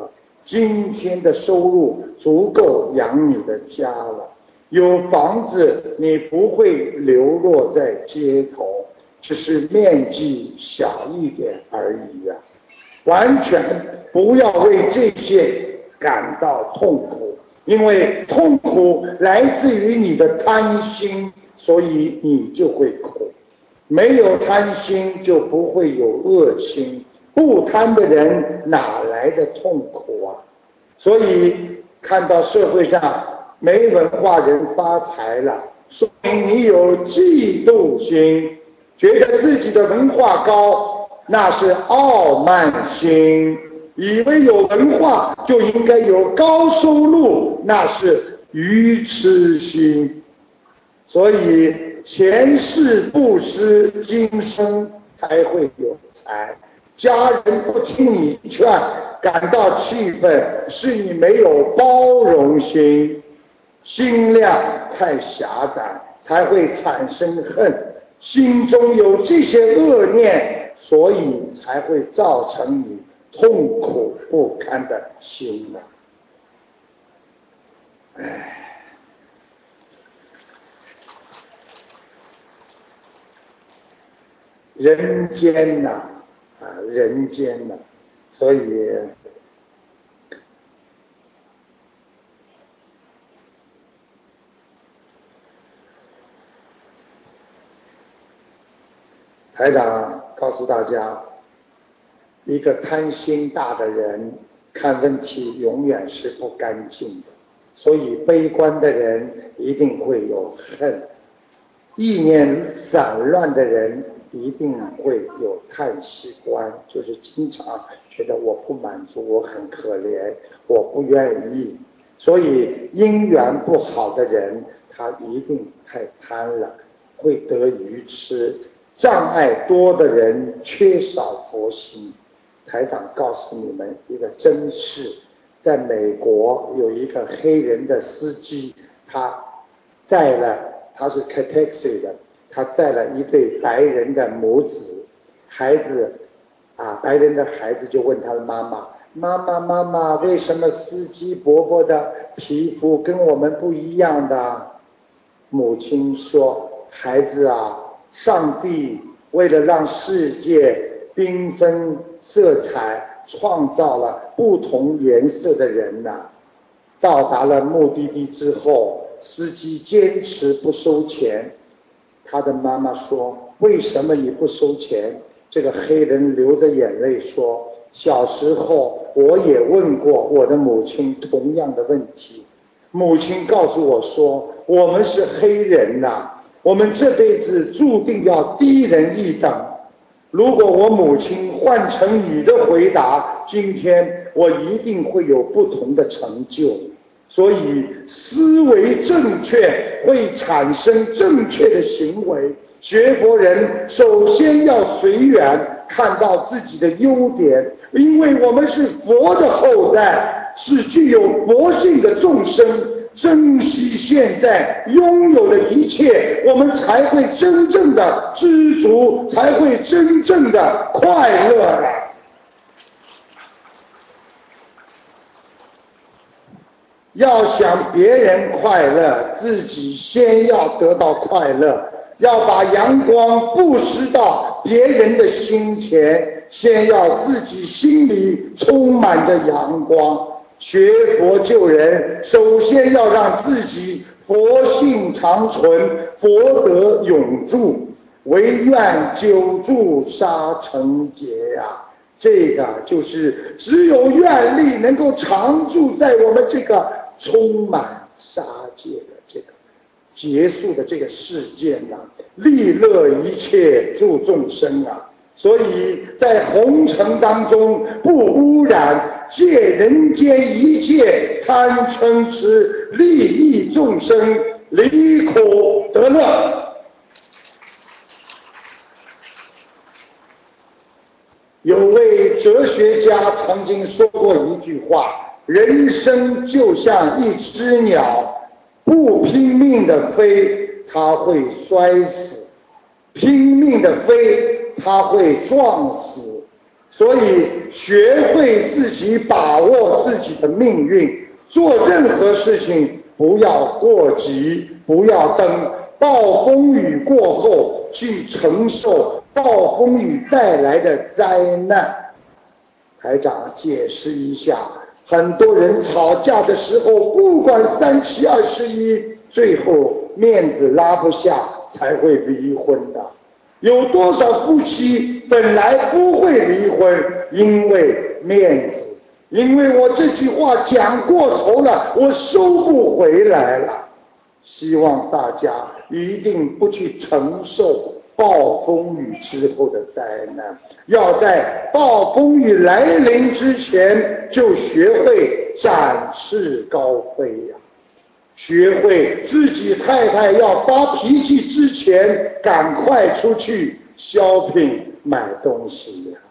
今天的收入足够养你的家了，有房子，你不会流落在街头，只是面积小一点而已呀、啊。完全不要为这些感到痛苦，因为痛苦来自于你的贪心，所以你就会苦。没有贪心就不会有恶心，不贪的人哪来的痛苦啊？所以看到社会上没文化人发财了，说明你有嫉妒心，觉得自己的文化高，那是傲慢心，以为有文化就应该有高收入，那是愚痴心。所以前世布施，今生才会有财。家人不听你劝，感到气愤，是你没有包容心，心量太狭窄，才会产生恨。心中有这些恶念，所以才会造成你痛苦不堪的心啊！唉。人间呐、啊，啊，人间呐、啊，所以台长告诉大家，一个贪心大的人看问题永远是不干净的，所以悲观的人一定会有恨，意念散乱的人一定会有叹息观，就是经常觉得我不满足，我很可怜，我不愿意。所以因缘不好的人，他一定太贪了，会得愚痴。障碍多的人缺少佛心。台长告诉你们一个真事，在美国有一个黑人的司机，他载了，他是开 taxi 的，他载了一对白人的母子，孩子啊，白人的孩子就问他的妈妈，妈妈妈妈，为什么司机伯伯的皮肤跟我们不一样的？母亲说，孩子啊，上帝为了让世界缤纷色彩，创造了不同颜色的人呐、啊。到达了目的地之后，司机坚持不收钱。他的妈妈说，为什么你不收钱？这个黑人流着眼泪说，小时候我也问过我的母亲同样的问题，母亲告诉我说，我们是黑人呐、啊，我们这辈子注定要低人一等。如果我母亲换成你的回答，今天我一定会有不同的成就。所以思维正确会产生正确的行为。学佛人首先要随缘，看到自己的优点，因为我们是佛的后代，是具有佛性的众生，珍惜现在拥有的一切，我们才会真正的知足，才会真正的快乐了。要想别人快乐，自己先要得到快乐，要把阳光布施到别人的心田，先要自己心里充满着阳光。学佛救人，首先要让自己佛性长存，佛德永驻，唯愿久住沙城劫呀、啊！这个就是只有愿力能够常住在我们这个充满杀戒的这个结束的这个世间啊，利乐一切助众生啊。所以在红尘当中不污染，戒人间一切贪嗔痴，利益众生，离苦得乐。有位哲学家曾经说过一句话，人生就像一只鸟，不拼命的飞，它会摔死；拼命的飞，它会撞死。 所以学会自己把握自己的命运，做任何事情不要过急，不要等暴风雨过后去承受暴风雨带来的灾难。台长解释一下，很多人吵架的时候不管三七二十一，最后面子拉不下才会离婚的。有多少夫妻本来不会离婚，因为面子，因为我这句话讲过头了，我收不回来了。希望大家一定不去承受暴风雨之后的灾难，要在暴风雨来临之前就学会展翅高飞呀、啊！学会自己太太要发脾气之前赶快出去 shopping 买东西呀、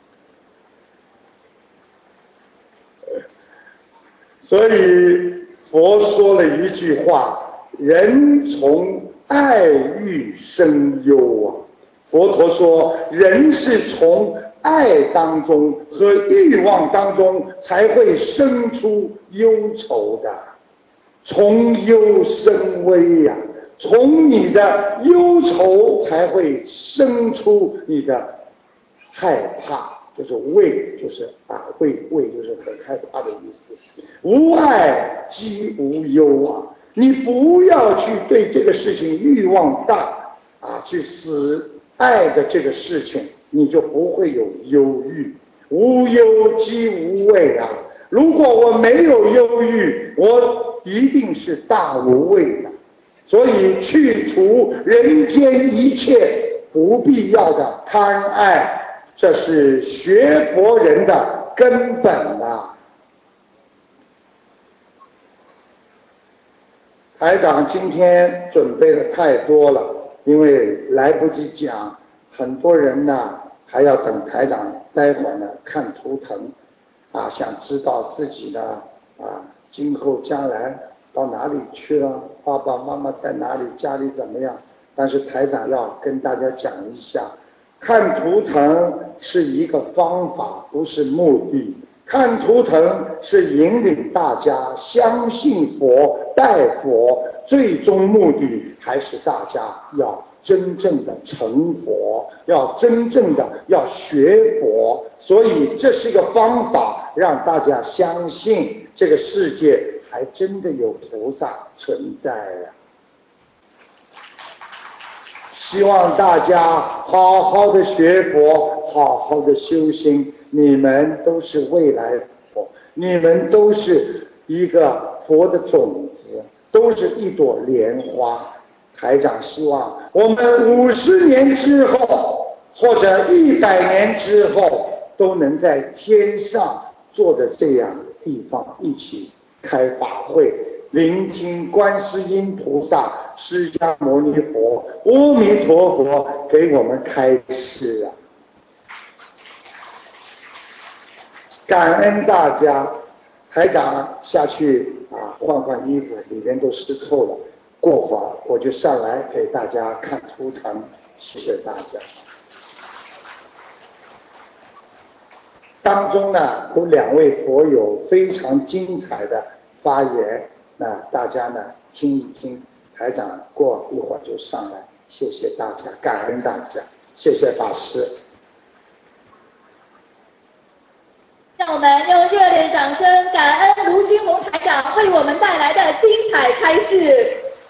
啊！所以佛说了一句话，人从爱欲生忧啊。佛陀说，人是从爱当中和欲望当中才会生出忧愁的。从忧生危呀、啊，从你的忧愁才会生出你的害怕，就是畏，就是啊畏畏就是很害怕的意思。无爱即无忧啊，你不要去对这个事情欲望大啊，去死爱着这个事情，你就不会有忧郁。无忧即无畏啊，如果我没有忧郁，我一定是大无畏的。所以去除人间一切不必要的贪爱，这是学佛人的根本啊。台长今天准备的太多了，因为来不及讲，很多人呢还要等台长待会儿呢看图腾啊，想知道自己呢啊今后将来到哪里去了，爸爸妈妈在哪里，家里怎么样。但是台长要跟大家讲一下，看图腾是一个方法，不是目的。看图腾是引领大家相信佛拜佛，最终目的还是大家要真正的成佛，要真正的要学佛。所以这是一个方法，让大家相信这个世界还真的有菩萨存在啊！希望大家好好的学佛，好好的修心，你们都是未来佛，你们都是一个佛的种子，都是一朵莲花。台长希望我们五十年之后，或者一百年之后，都能在天上坐着这样的地方一起开法会，聆听观世音菩萨、释迦牟尼佛、阿弥陀佛给我们开示啊！感恩大家，台长下去啊换换衣服，里面都湿透了。过会儿我就上来给大家看图腾，谢谢大家。当中呢有两位佛友非常精彩的发言，那大家呢听一听。台长过一会儿就上来，谢谢大家，感恩大家，谢谢法师。 让我们用热烈的掌声感恩卢军宏台长为我们带来的精彩开示。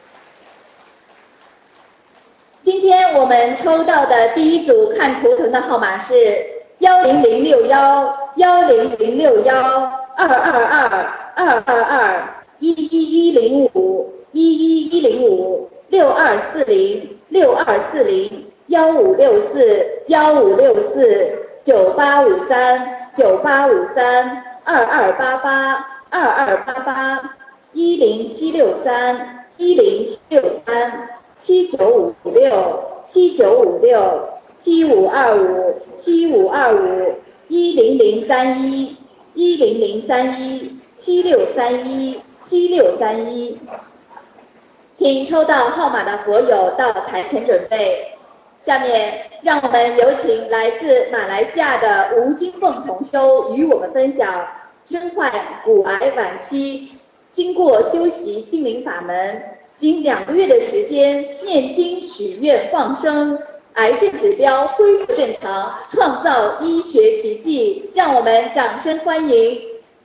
今天我们抽到的第一组看图腾的号码是幺零零六幺、幺零零六幺、二二二、二二二、一一一零五、一一一零五、六二四零、六二四零、幺五六四、幺五六四、九八五三、九八五三、二二八八、二二八八、一零七六三、一零七六三、七九五六、七九五六、七五二五、七五二五、一零零三一、一零零三一、七六三一、七六三一。请抽到号码的佛友到台前准备。 下面让我们有请来自马来西亚的吴金凤同修与我们分享身患骨癌晚期，经过修习心灵法门，仅两个月的时间念经许愿放生，癌症指标恢复正常，创造医学奇迹，让我们掌声欢迎。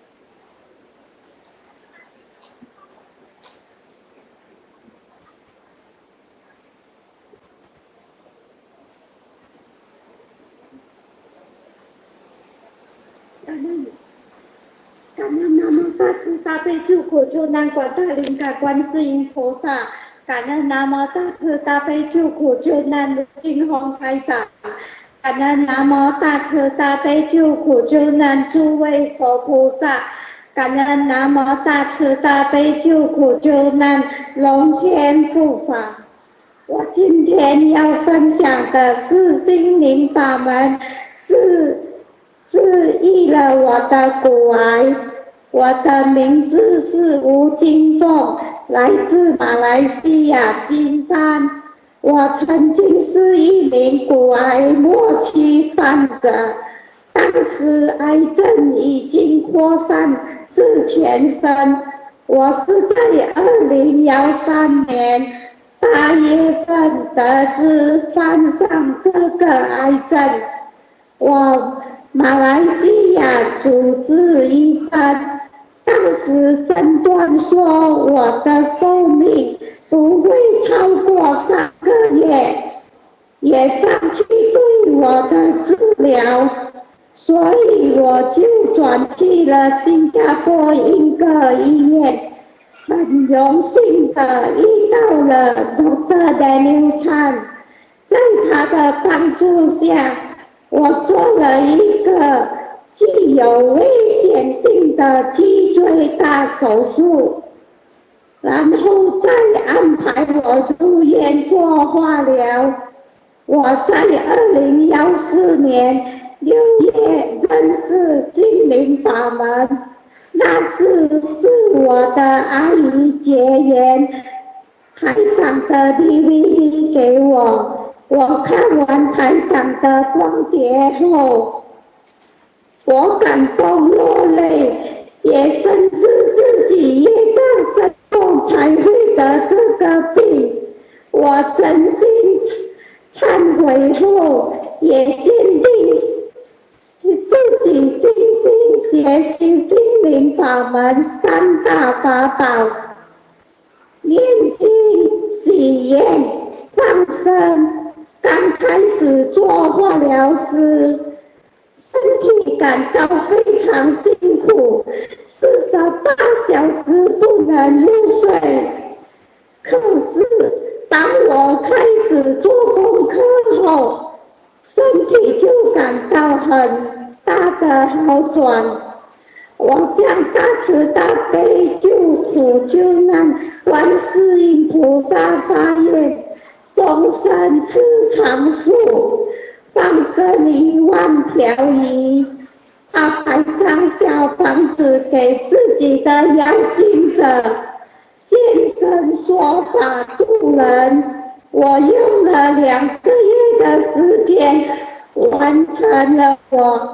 感恩南无大慈大悲救苦救难广大灵感观世音菩萨，感恩南无大慈大悲救苦救难的金红台长，感恩南无大慈大悲救苦救难诸位佛菩萨，感恩南无大慈大悲救苦救难龙天护法。我今天要分享的是心灵法门，是治愈了我的骨癌。我的名字是吴金凤，来自马来西亚金山。我曾经是一名骨癌末期患者，当时癌症已经扩散至全身。我是在二零一三年八月份得知患上这个癌症。我马来西亚主治医生当时诊断说我的寿命不会超过三个月，也放弃对我的治疗，所以我就转去了新加坡英格医院。很荣幸的遇到了 Doctor Daniel Chan， 在他的帮助下，我做了一个具有危险性的脊椎大手术，然后再安排我入院做化疗。我在二零一四年六月认识心灵法门，那是是我的阿姨结缘台长的 D V D 给我，我看完台长的光碟后，我感动落泪，也深知自己业障深重才会得这个病。我真心忏悔后，也坚定是自己信心学习心灵法门三大法宝：念经、许愿、放生。刚开始做化疗时，身体感到非常辛苦，四十八小时不能入睡。可是当我开始做功课后，身体就感到很大的好转。我向大慈大悲救苦救难观世音菩萨发愿，终身吃长素，放生一万条鱼，八百张小房子给自己的要经者，现身说法度人。我用了两个月的时间，完成了我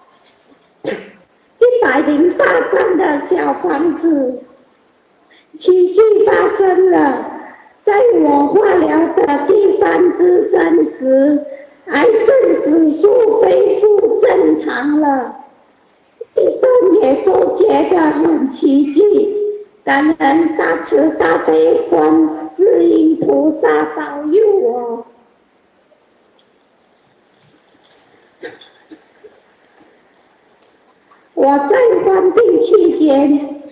一百零八张的小房子。奇迹发生了，在我化疗的第三支针时，癌症指数恢复正常了，医生也都觉得很奇迹。感恩大慈大悲观世音菩萨保佑我。我在患病期间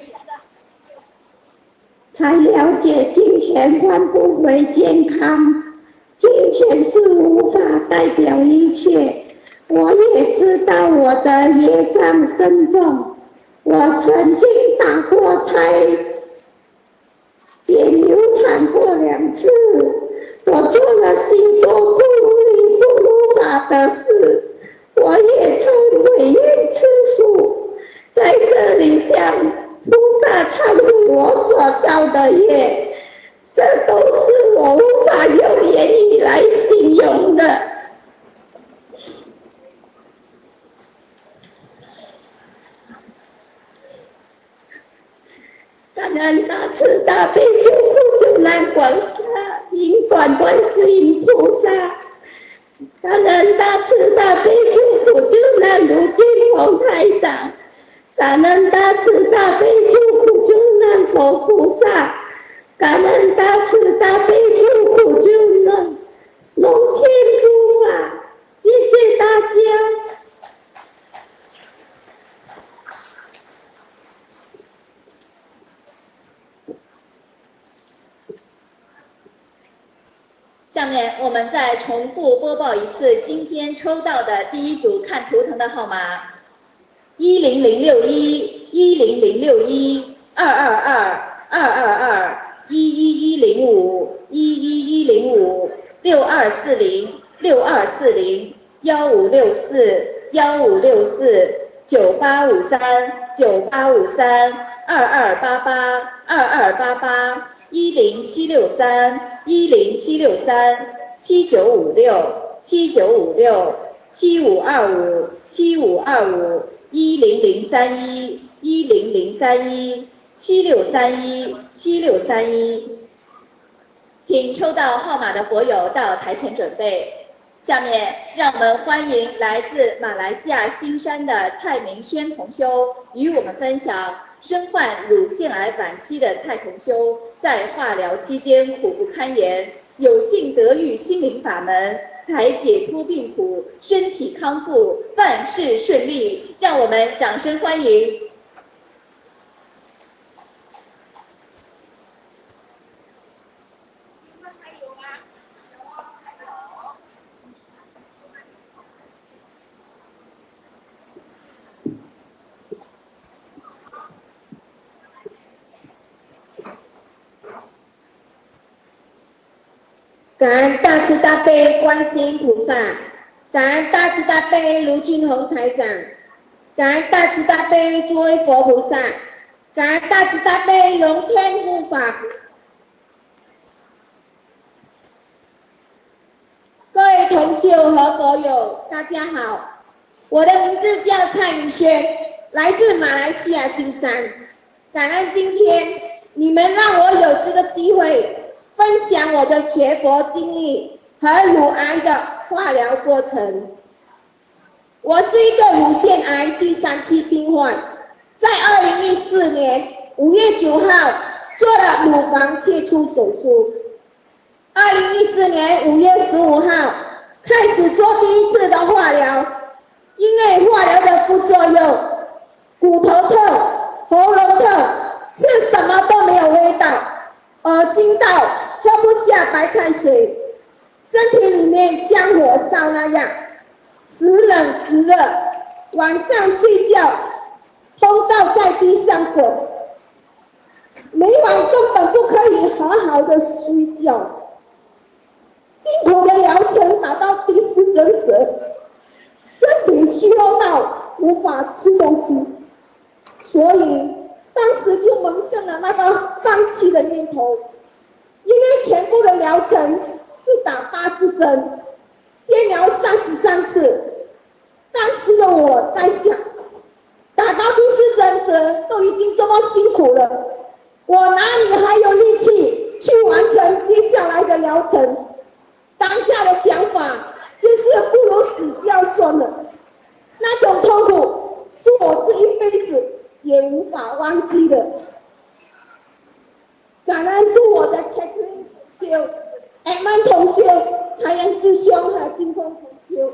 才了解金钱换不回健康，金钱是无法代表一切。我也知道我的业障深重，我曾经打过胎，也流产过两次，我做了许多不如理不如法的事，我也曾违愿吃素，在这里向菩萨忏悔我所造的业，这都是我无法用言语来形容的。 感恩大慈大悲救苦救难广大灵感观世音菩萨，感恩大慈大悲救苦救难卢金红台长，感恩大慈大悲救苦救难佛菩萨，感恩大慈大悲救苦救难龙天护法，谢谢大家。 下面我们再重复播报一次今天抽到的第一组看图腾的号码：一零零六一、一零零六一、二二二、二二二、一一一零五、一一一零五、六二四零、六二四零、幺五六四、幺五六四、九八五三、九八五三、二二八八、二二八八、一零七六三、一零七六三、七九五六、七九五六、七五二五、七五二五、一零零三一、一零零三一、七六三一、七六三一。请抽到号码的佛友到台前准备。下面让我们欢迎来自马来西亚新山的蔡明轩同修与我们分享身患乳腺癌晚期的蔡同修在化疗期间苦不堪言，有幸得遇心灵法门，才解脱病苦，身体康复，万事顺利。让我们掌声欢迎。 感恩大慈大悲观世音菩萨，感恩大慈大悲卢俊宏台长，感恩大慈大悲诸位佛菩萨，感恩大慈大悲龙天护法。各位同修和佛友，大家好，我的名字叫蔡明轩，来自马来西亚新山。感恩今天你们让我有这个机会分享我的学佛经历和乳癌的化疗过程。我是一个乳腺癌第三期病患，在二零一四年五月九号做了乳房切除手术。二零一四年五月十五号开始做第一次的化疗，因为化疗的副作用，骨头痛、喉咙痛，吃什么都没有味道，恶心到喝不下白开水，身体里面像火烧那样，时冷时热，晚上睡觉痛到在地上滚，每晚根本不可以好好的睡觉。辛苦的疗程达到第四诊时，身体虚弱到无法吃东西，所以当时就萌生了那个放弃的念头。因为全部的疗程是打八支针，电疗三十三次。当时的我在想，打到第四针时都已经这么辛苦了，我哪里还有力气去完成接下来的疗程？当下的想法就是不如死掉算了，那种痛苦是我这一辈子也无法忘记的。感恩度我的 Catherine 同修、Edmond 同修、财源师兄和金峰同修，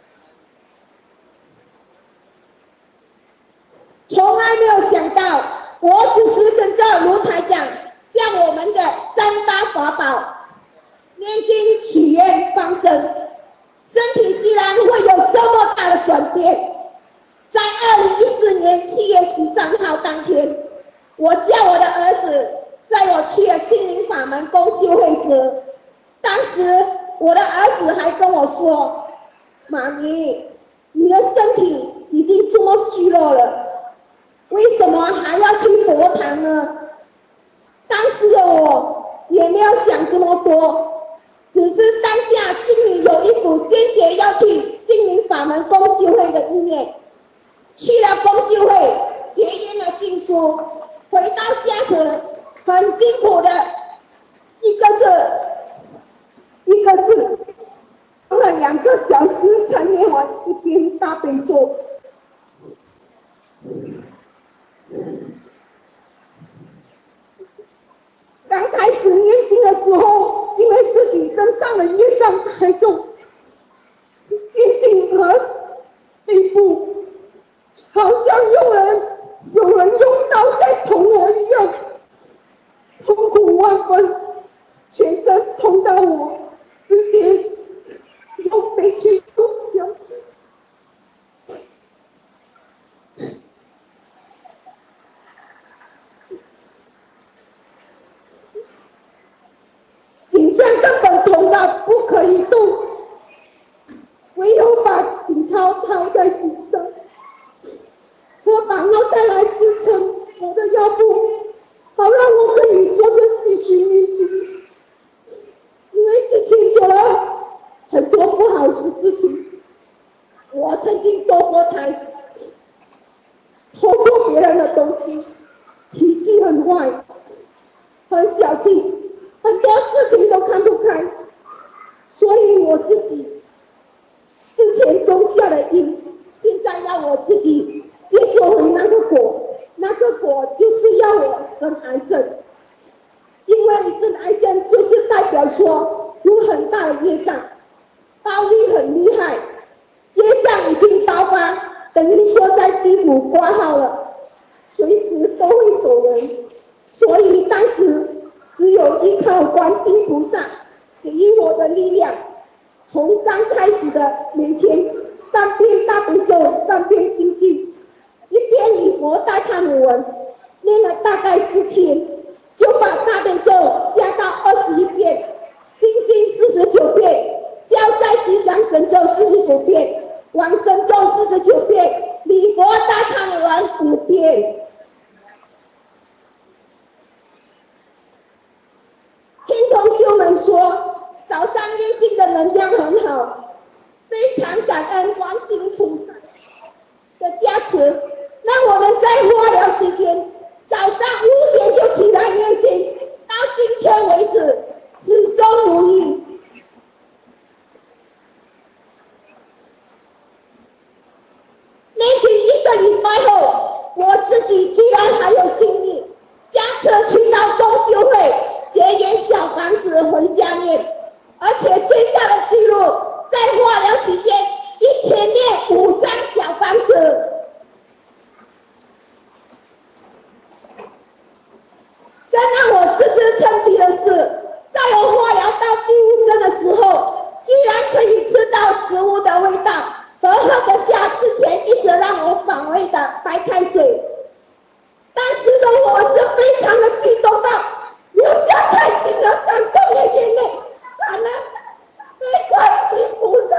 从来没有想到，我只是跟着卢台长将我们的三大法宝念经许愿放生，身体居然会有这么大的转变。在二零一四年七月十三号当天，我叫我的儿子在我去了心灵法门公修会时，当时我的儿子还跟我说，妈咪，你的身体已经这么虚弱了，为什么还要去佛堂呢？当时的我也没有想这么多，只是当下心里有一股坚决要去心灵法门公修会的意念。去了公修会，结缘了经书， 回到家时很辛苦的一个字一个字用了两个小时才念完一篇大悲咒。刚开始念经的时候，因为自己身上的业障太重，渐进而背部好像有人有人用刀在捅我一样，痛苦万分，全身痛到我直接用悲去痛想。颈项根本痛到不可以动，唯有把颈套套在颈上，和把腰带来支撑我的腰部，好让我可以坐着继续念经。因为之前做了很多不好的事情，我曾经堕过胎，偷过别人的东西，脾气很坏，很小气，很多事情都看不开，所以我自己之前种下的因，现在要我自己接受回那个果，那个果就是要我生癌症，因为生癌症就是代表说有很大的业障，报应很厉害，业障已经爆发，等于说在地府挂号了，随时都会走人，所以当时只有依靠观世音菩萨给予我的力量，从刚开始的每天三遍大悲咒，三遍心经，一遍礼佛大忏悔文，念了大概四天，就把大悲咒加到二十一遍，心经四十九遍，消灾吉祥神咒四十九遍，往生咒四十九遍，礼佛大忏悔文五遍。听同修们说，早上念经的能量很好，非常感恩观世音菩萨的加持，让我们在化疗期间早上五点就起来念经，到今天为止始终如一。念经一个礼拜后，我自己居然还有精力驾车去到公修会结缘小房子回家念，而且最大的记录在化疗期间一天念五张小房子。更让我自知称奇的是，在我化疗到第五针的时候，居然可以吃到食物的味道和喝得下之前一直让我反胃的白开水。当时的我是非常的激动到流下开心的感动的眼泪，感恩对观世音菩萨。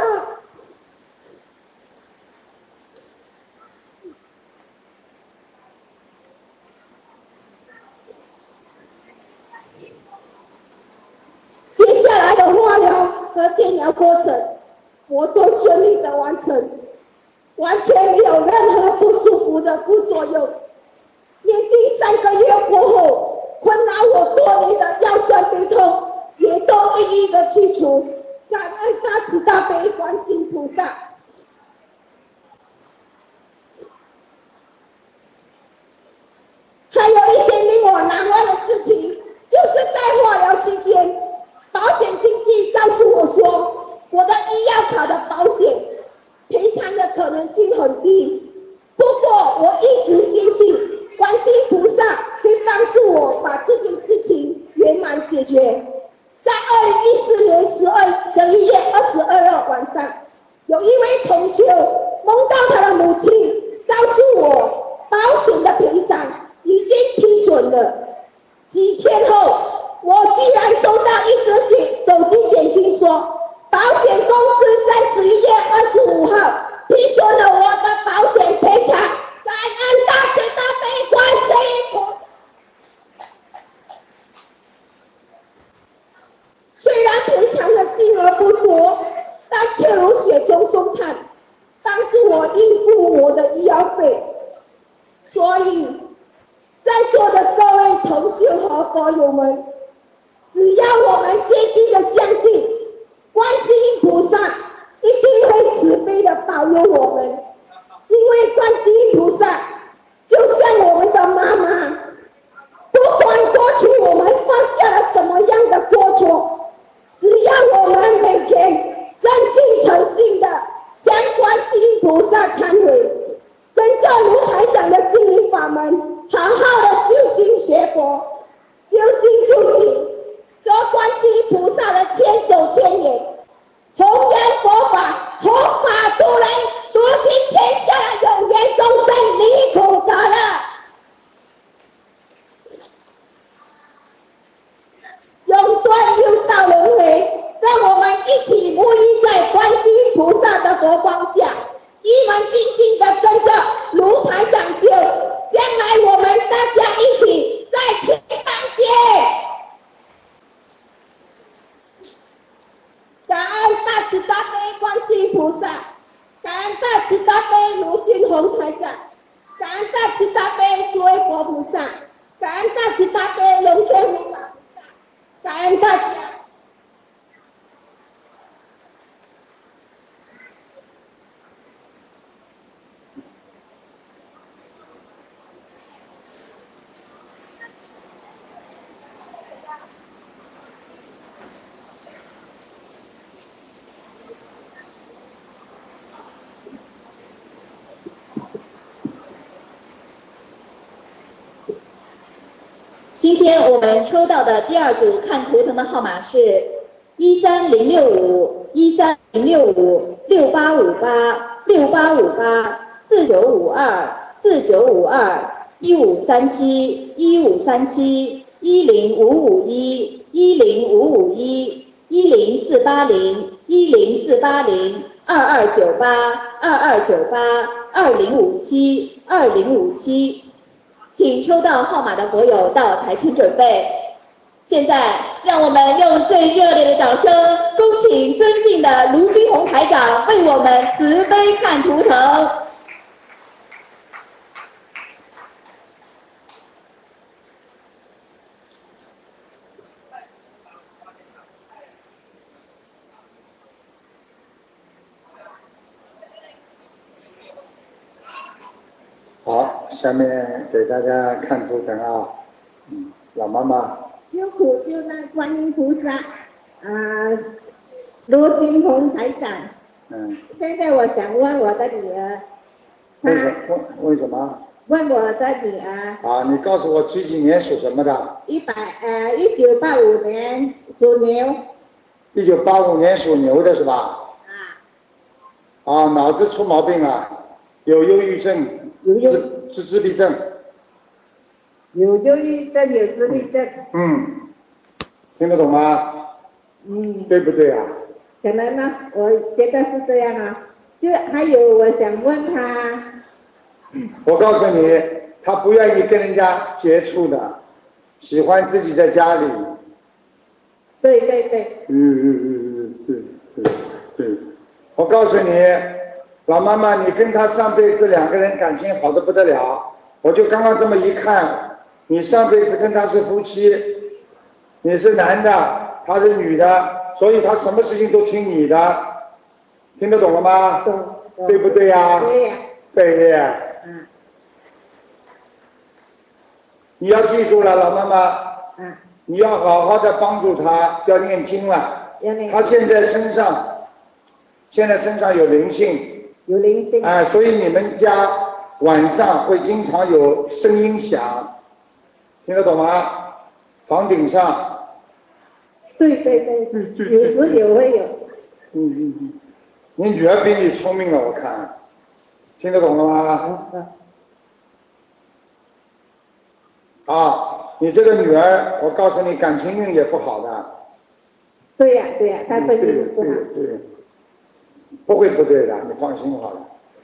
接下来的化疗和电疗过程，我都顺利的完成，完全没有任何不舒服的副作用。念经三个月过后，困扰我多年的腰酸背痛也都一一的去除，感恩大慈大悲观世音菩萨。还有一件令我难忘的事情，就是在化疗期间，保险经纪告诉我说，我的医药卡的保险赔偿的可能性很低，不过我一直坚信观世音菩萨会帮助我把这件事情圆满解决。在二零一四年十二十一月二十二日晚上，有一位同学梦到他的母亲告诉我，保险的赔偿已经批准了。几天后，我居然收到一则简手机简讯说，保险公司在十一月二十五号批准了我的保险赔偿，感恩大慈大悲观世音菩萨。虽然赔偿的金额不多，但却如雪中送炭，帮助我应付我的医药费。所以在在座的各位同修和佛友们，只要我们坚定的相信，观世音菩萨一定会慈悲的保佑我们，因为观世音菩萨就像我们的妈妈，不管过去我们犯下了什么样的过错，只要我们每天真心诚心的向观世音菩萨忏悔，跟着卢台长的心灵法门，好好的修心学佛，修心修行，做观世音菩萨的千手千眼，弘扬佛法，弘法度人，度尽天下的有缘众生离苦得乐。永断六道轮回，让我们一起沐浴在观世音菩萨的佛光下，一门精进的跟着卢台长修，将来我们大家一起在天上见。感恩大慈大悲观世音菩萨，感恩大慈大悲卢俊宏台长，感恩大慈大悲诸位佛菩萨，感恩大慈大悲龙天护法菩萨，感恩大家。 今天我们抽到的第二组看图腾的号码是一三零六五、一三零六五、六八五八、六八五八、四九五二、四九五二、一五三七、一五三七、一零五五一、一零五五一、一零四八零、一零四八零、二二九八、二二九八、二零五七、二零五七。请抽到号码的佛友到台前准备。现在，让我们用最热烈的掌声，恭请尊敬的卢军宏台长为我们慈悲看图腾。 好，下面给大家看图腾啊，嗯，老妈妈。 救苦救难观音菩萨，啊，卢金红台长。嗯。现在我想问我的女儿， 为什问为什么？ 问我的女儿。 啊，你告诉我几几年属什么的？ 一百呃，一九八五年属牛。 一九八五年属牛的是吧？ 啊。 啊，脑子出毛病了，有忧郁症。 有忧。 自自闭症。 有忧郁症，有自闭症。 嗯。听得懂吗？ 嗯。 对不对啊？ 可能呢，我觉得是这样啊。就还有，我想问他。 我告诉你，他不愿意跟人家接触的，喜欢自己在家里。 对对对。 嗯嗯嗯嗯，对对对。我告诉你，老妈妈，你跟他上辈子两个人感情好得不得了，我就刚刚这么一看，你上辈子跟他是夫妻，你是男的，他是女的，所以他什么事情都听你的，听得懂了吗？ 懂。 对不对呀？ 对呀。 对呀。 嗯。 你要记住了，老妈妈。 嗯。 你要好好的帮助他，要念经了。 要念经。 他现在身上，现在身上有灵性。 有灵性。 啊、呃，所以你们家晚上会经常有声音响，听得懂吗？房顶上。 对对对。嗯对。有时也会有。 嗯嗯嗯。你女儿比你聪明了，我看。听得懂了吗？ 嗯嗯。 啊，你这个女儿，我告诉你，感情运也不好的。 对呀、啊、对呀、啊，她婚姻不好。 对对对，不会不对的，你放心好了。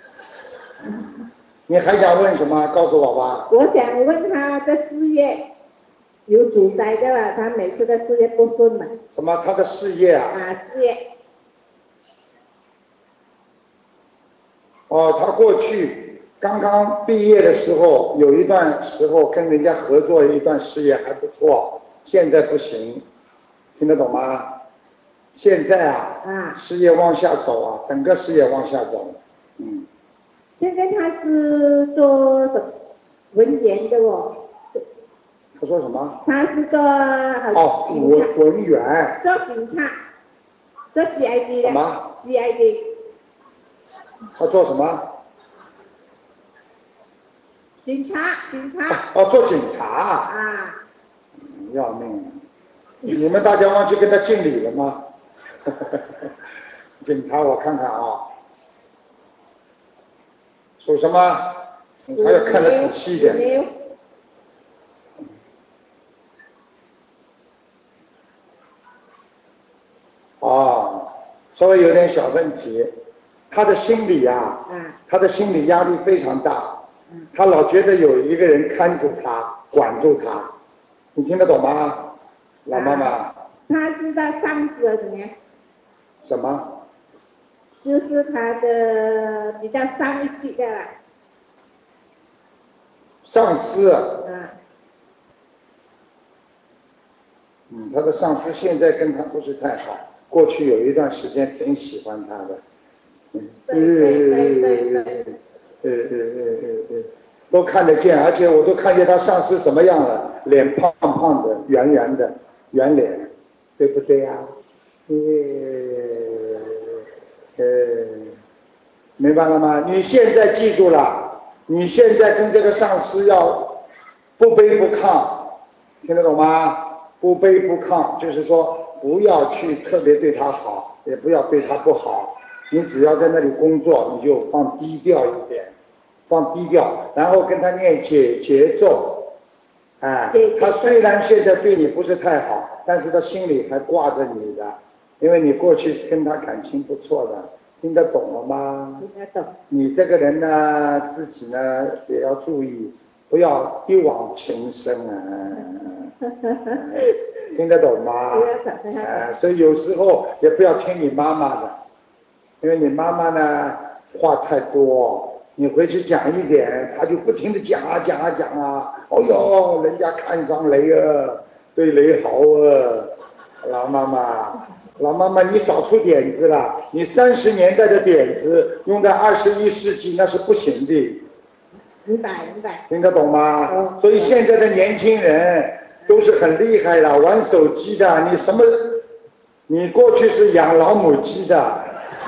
你还想问什么？告诉我吧。 我想问她的事业有主宰的了，她每次的事业不顺嘛。 什么？她的事业啊？ 啊，事业。 哦，她过去刚刚毕业的时候，有一段时候跟人家合作一段事业还不错，现在不行，听得懂吗？现在啊， 啊， 事业往下走啊，整个事业往下走，嗯。 现在他是做什么文员的哦？ 他说什么？ 他是做哦，文文员。 做警察，做 C I D 的。 什么 ？C I D。 他做什么？ 警察，警察。 哦，做警察。 啊。 嗯、要命！你们大家忘记跟他敬礼了吗？警察，我看看啊，属什么？还要看得仔细一点。哦，稍微有点小问题，他的心理啊， 嗯、 他的心理压力非常大，嗯、他老觉得有一个人看住他，管住他，你听得懂吗，老妈妈？啊、 他是他上司怎么样？ 什么？ 就是他的比较上一级的啦。 上司。 嗯。 嗯，他的上司现在跟他不是太好，过去有一段时间挺喜欢他的。嗯， 对对对对对。 呃呃呃呃呃，都看得见，而且我都看见他上司什么样了，脸胖胖的，圆圆的，圆脸，对不对呀、啊？呃呃，明白了吗？你现在记住了，你现在跟这个上司要不卑不亢，听得懂吗？不卑不亢，就是说不要去特别对他好，也不要对他不好，你只要在那里工作，你就放低调一点，放低调，然后跟他念解节奏，哎，他虽然现在对你不是太好，但是他心里还挂着你的，因为你过去跟他感情不错的，听得懂了吗？ 听得懂。 你这个人呢，自己呢也要注意，不要一往情深啊。听得懂吗？呃，所以有时候也不要听你妈妈的，因为你妈妈呢话太多，你回去讲一点，她就不停的讲啊讲啊讲啊，哦哟，人家看上雷啊，对雷好啊，老妈妈，老妈妈你少出点子了，你三十年代的点子用在二十一世纪那是不行的。 明白明白。 听得懂吗？哦、所以现在的年轻人都是很厉害的，玩手机的，你什么？你过去是养老母鸡的，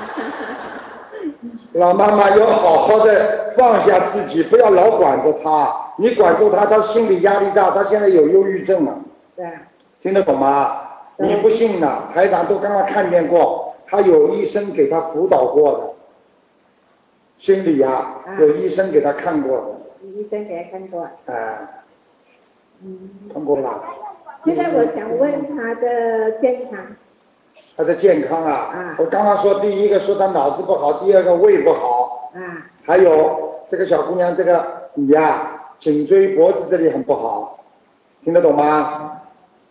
老妈妈要好好的放下自己，不要老管着他，你管住他，他心理压力大，他现在有忧郁症了。 对。 听得懂吗？你不信呢，台长都刚刚看见过，他有医生给他辅导过的，心理啊，啊有医生给他看过的。 医生给他看过。 哎。嗯。看过了。 现在我想问他的健康。 他的健康啊，啊我刚刚说第一个说他脑子不好，第二个胃不好，啊，还有这个小姑娘这个你呀、啊，颈椎脖子这里很不好，听得懂吗？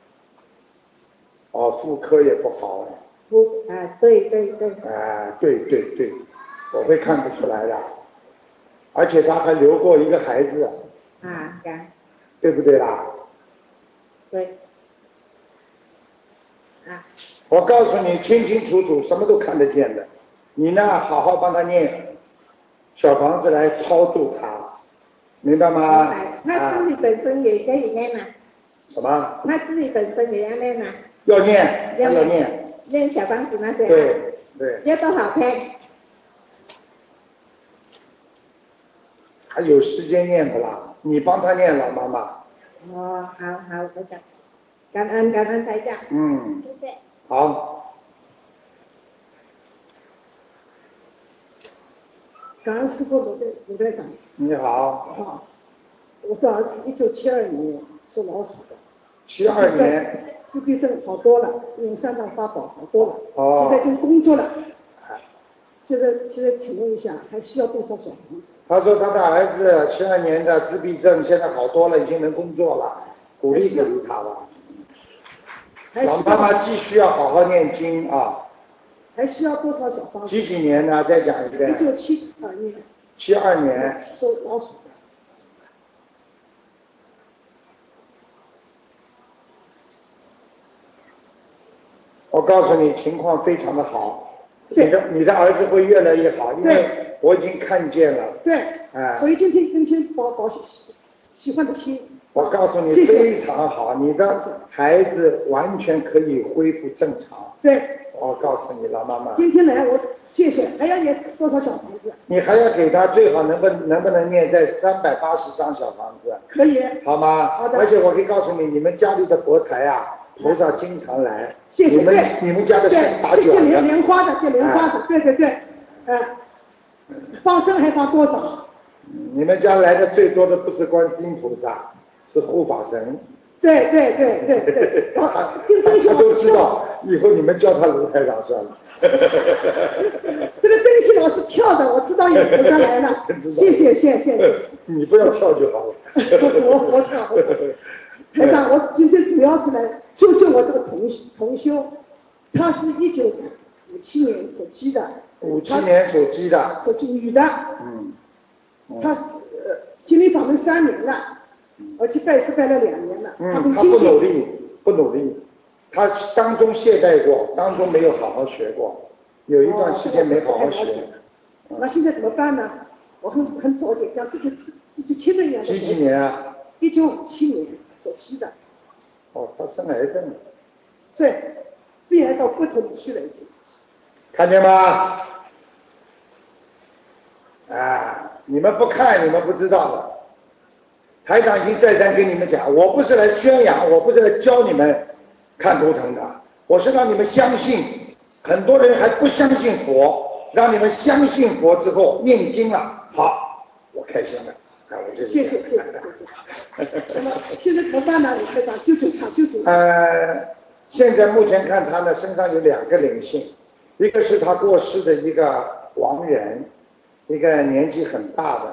哦，妇科也不好。 妇啊，对对对。 啊，对对对，我会看得出来的，而且他还留过一个孩子。 啊，对。 对不对啦？ 对。啊。 我告诉你，清清楚楚，什么都看得见的。你呢，好好帮他念小房子来超度他，明白吗？ 明白。他自己本身也可以念吗？ 什么？ 他自己本身也要念吗？ 要念，要要念。 念小房子那些。 对对。 要多少篇？ 还有时间念不啦？你帮他念，老妈妈。 哦，好好，台长，感恩感恩台长。 嗯。 谢谢。 好。 感恩师父鲁队鲁队长。 你好。 好。我的儿子一九七二年是老鼠的。 七二年。 自闭症好多了，用三藏法宝好多了。 哦。 现在已经工作了。现在现在请问一下，还需要多少小房子？ 他说他的儿子七二年的自闭症现在好多了，已经能工作了，鼓励鼓励他吧。老妈妈继续要好好念经啊。 还需要多少小房子？ 几几年呢？再讲一遍。 一九七二年。 七二年。 属老鼠的。 我告诉你，情况非常的好，你的你的儿子会越来越好，因为我已经看见了。 对， 哎， 所以今天今天保保喜喜欢的心。 我告诉你，非常好，你的孩子完全可以恢复正常。 对， 我告诉你，老妈妈。 今天来我谢谢，还要念多少小房子？ 你还要给他最好能不能不能念在三百八十张小房子？ 可以。 好吗？ 好的。 而且我可以告诉你，你们家里的佛台啊，菩萨经常来。 谢谢。 你们你们家的是打卷的。 这莲莲花的，这莲花的，对对对，嗯，放生还放多少？ 你们家来的最多的不是观世音菩萨，是护法神。 对对对对对，我他都知道，以后你们叫他卢台长算了。 这个灯芯我是跳的，我知道有菩萨来了，谢谢谢谢谢谢。 你不要跳就好了。 我我跳。台长，我今天主要是来救救我这个同同修，他是一九五七年属鸡的。 五七年属鸡的。 属鸡女的。 嗯。 他呃心灵法门三年了。而且拜师拜了两年了， 嗯，他不努力，不努力，他当中懈怠过，当中没有好好学过，有一段时间没好好学。 哦、那现在怎么办呢？我很很着急，像自己自自己亲人一样。 几几年啊？ 一九五七年属鸡的。 哦，他生癌症了。 对，肺癌到骨头里去了已经。 看见吗？啊，你们不看，你们不知道的。台长已经再三跟你们讲，我不是来宣扬，我不是来教你们看图腾的，我是让你们相信。很多人还不相信佛，让你们相信佛之后念经了，好，我开心了。啊，我这谢谢谢谢谢谢。那么现在怎么办呢？李台长，救救他，救救他。 呃，现在目前看他呢，身上有两个灵性，一个是他过世的一个亡人，一个年纪很大的。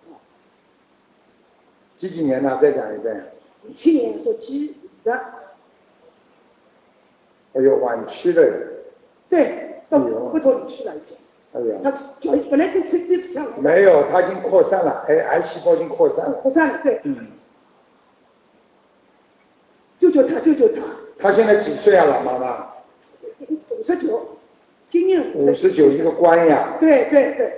几几年呢？再讲一遍。 七年属鸡的。 哎呦，晚期的人。 对，到骨头里去了已经。 哎呀。 他脚本来就这这次上来。 没有，他已经扩散了，癌癌细胞已经扩散了。 扩散了，对。 嗯。 救救他，救救他。 他现在几岁啊，老妈妈？ 五十九，今年五十九一个官呀。 对对对。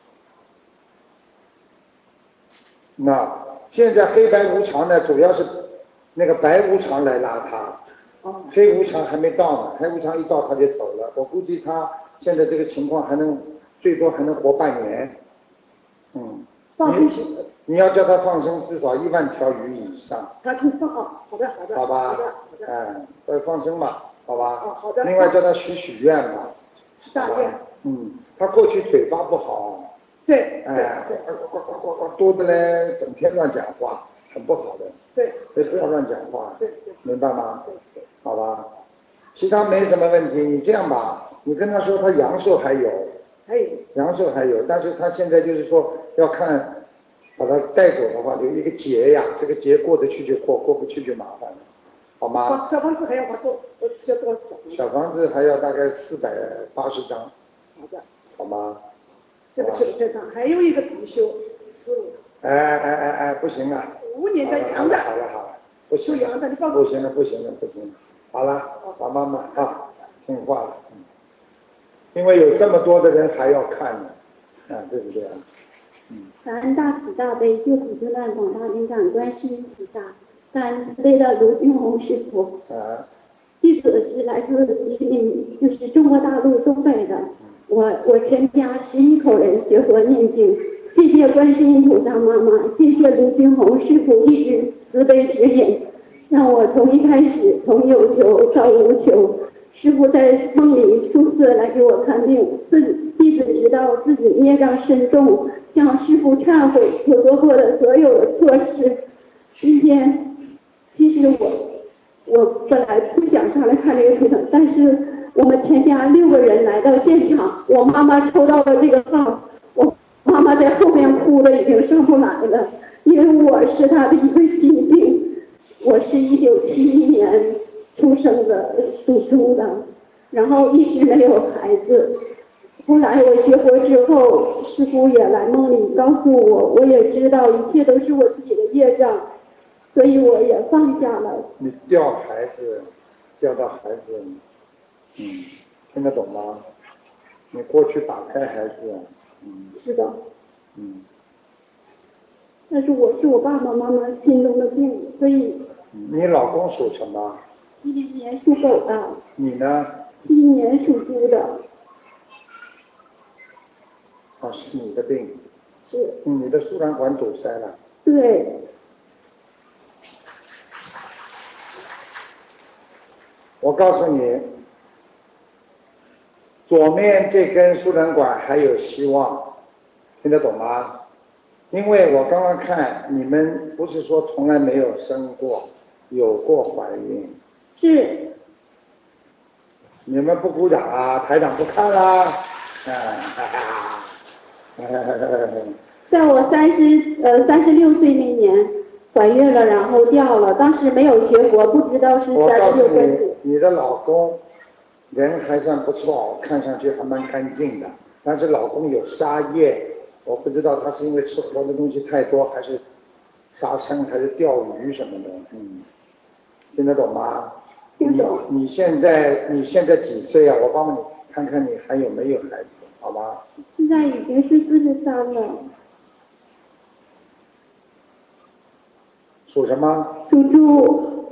那。现在黑白无常呢，主要是那个白无常来拉他， 哦、 黑无常还没到呢，黑无常一到他就走了。我估计他现在这个情况还能最多还能活半年。嗯。 放生你你要叫他放生至少一万条鱼以上。 他听放哦，好的好的。 好吧。 好的好的。 哎，呃，放生嘛，好吧。 哦，好的。 另外叫他许许愿嘛。 许大愿。 嗯，他过去嘴巴不好。 对， 哎，呱呱呱呱呱多的嘞，整天乱讲话，很不好的。 对， 所以不要乱讲话。 对对， 明白吗？ 对对， 好吧，其他没什么问题。你这样吧，你跟他说他阳寿还有， 还有阳寿还有，但是他现在就是说要看，把他带走的话，有一个劫呀，这个劫过得去就过，过不去就麻烦了，好吗？ 小房子还要花多，需要多少小房子？ 小房子还要大概四百八十张。 好的。 好吗？ 对不起，台长，还有一个同修师傅。 哎哎哎哎，不行啊！ 五年的羊的。 好了好了，不行。 属羊的，你报不行了不行了不行了，好了，老妈妈啊，听话了，嗯，因为有这么多的人还要看呢，啊，对不对啊？嗯。 感恩大慈大悲救苦救难广大灵感观世音菩萨，感恩慈悲的卢俊宏师傅。 啊。 弟子是来自吉林，就是中国大陆东北的。我我全家十一口人学佛念经，谢谢观世音菩萨妈妈，谢谢卢俊宏师傅一直慈悲指引，让我从一开始从有求到无求。师傅在梦里数次来给我看病，自己弟子知道自己孽障深重，向师傅忏悔所做过的所有的错事。今天其实我我本来不想上来看这个图腾，但是我们全家六个人来到现场，我妈妈抽到了这个号，我妈妈在后面哭的已经上不来了，因为我是她的一个心病。我是一九七一年出生的，属猪的，然后一直没有孩子。 后来我学佛之后，师父也来梦里告诉我，我也知道一切都是我自己的业障，所以我也放下了。 你掉孩子，掉到孩子，嗯，听得懂吗？你过去打开孩子，嗯， 是的。 嗯。 但是我是我爸爸妈妈心中的病，所以。 你老公属什么？ 七零年属狗的。 你呢？ 七一年属猪的。 哦，是你的病。 是。 你的输卵管堵塞了。 对。 我告诉你，左面这根输卵管还有希望，听得懂吗？因为我刚刚看你们不是说从来没有生过，有过怀孕。 是。 你们不鼓掌啊，台长不看啦。啊哈哈。 在我三十呃三十六岁那年怀孕了，然后掉了，当时没有学佛，不知道是三十六分子。 你的老公人还算不错，看上去还蛮干净的，但是老公有杀业，我不知道他是因为吃活的东西太多，还是杀生，还是钓鱼什么的，嗯，听得懂吗？ 听懂。 你你现在你现在几岁啊？我帮帮你看看你还有没有孩子，好吗？ 现在已经是四十三了。 属什么？ 属猪。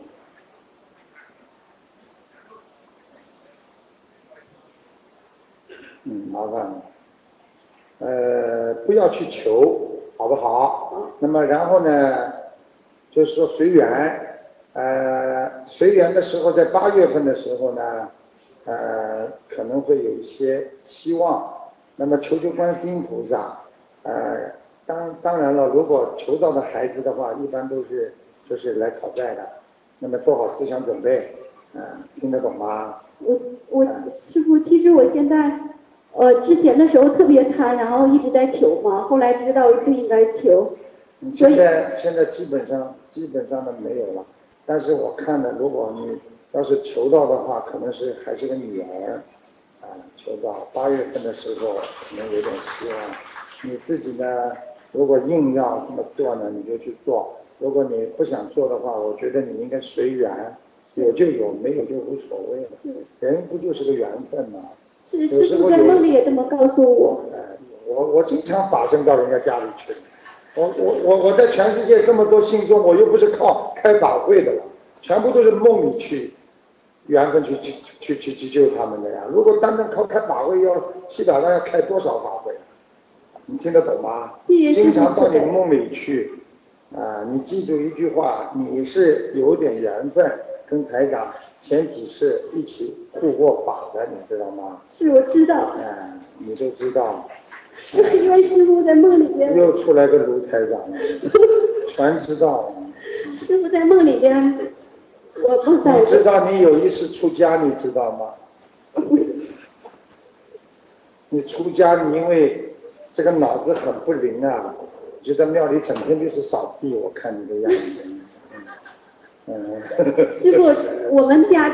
嗯，麻烦了。呃，不要去求，好不好？那么然后呢，就是说随缘。呃，随缘的时候，在八月份的时候呢，呃，可能会有一些希望。那么求求观世音菩萨。呃，当当然了，如果求到的孩子的话，一般都是就是来讨债的。那么做好思想准备，嗯、呃，听得懂吗？ 我我师父，其实我现在。呃，之前的时候特别贪，然后一直在求嘛，后来知道不应该求。 现在现在基本上基本上的没有了，但是我看的，如果你要是求到的话，可能是还是个女儿，啊，求到八月份的时候可能有点希望。你自己呢，如果硬要这么做呢，你就去做；如果你不想做的话，我觉得你应该随缘，有就有，没有就无所谓了。人不就是个缘分吗？ 是，师父在梦里也这么告诉我。 呃，我我经常法身到人家家里去，我我我我在全世界这么多信众，我又不是靠开法会的了，全部都是梦里去，缘分去去去去去救他们的呀。如果单单靠开法会，要七百万要开多少法会？你听得懂吗？经常到你梦里去，啊、呃，你记住一句话，你是有点缘分，跟台长。前几世一起护过法的，你知道吗？ 是，我知道。 哎、嗯，你都知道。 因为师父在梦里边。 又出来个卢台长了，全知道。 师父在梦里边，我梦到。 你知道你有一次出家，你知道吗？ 不知道。 你出家，你因为这个脑子很不灵啊，就在庙里整天就是扫地，我看你的样子。嗯。 师父，我们家。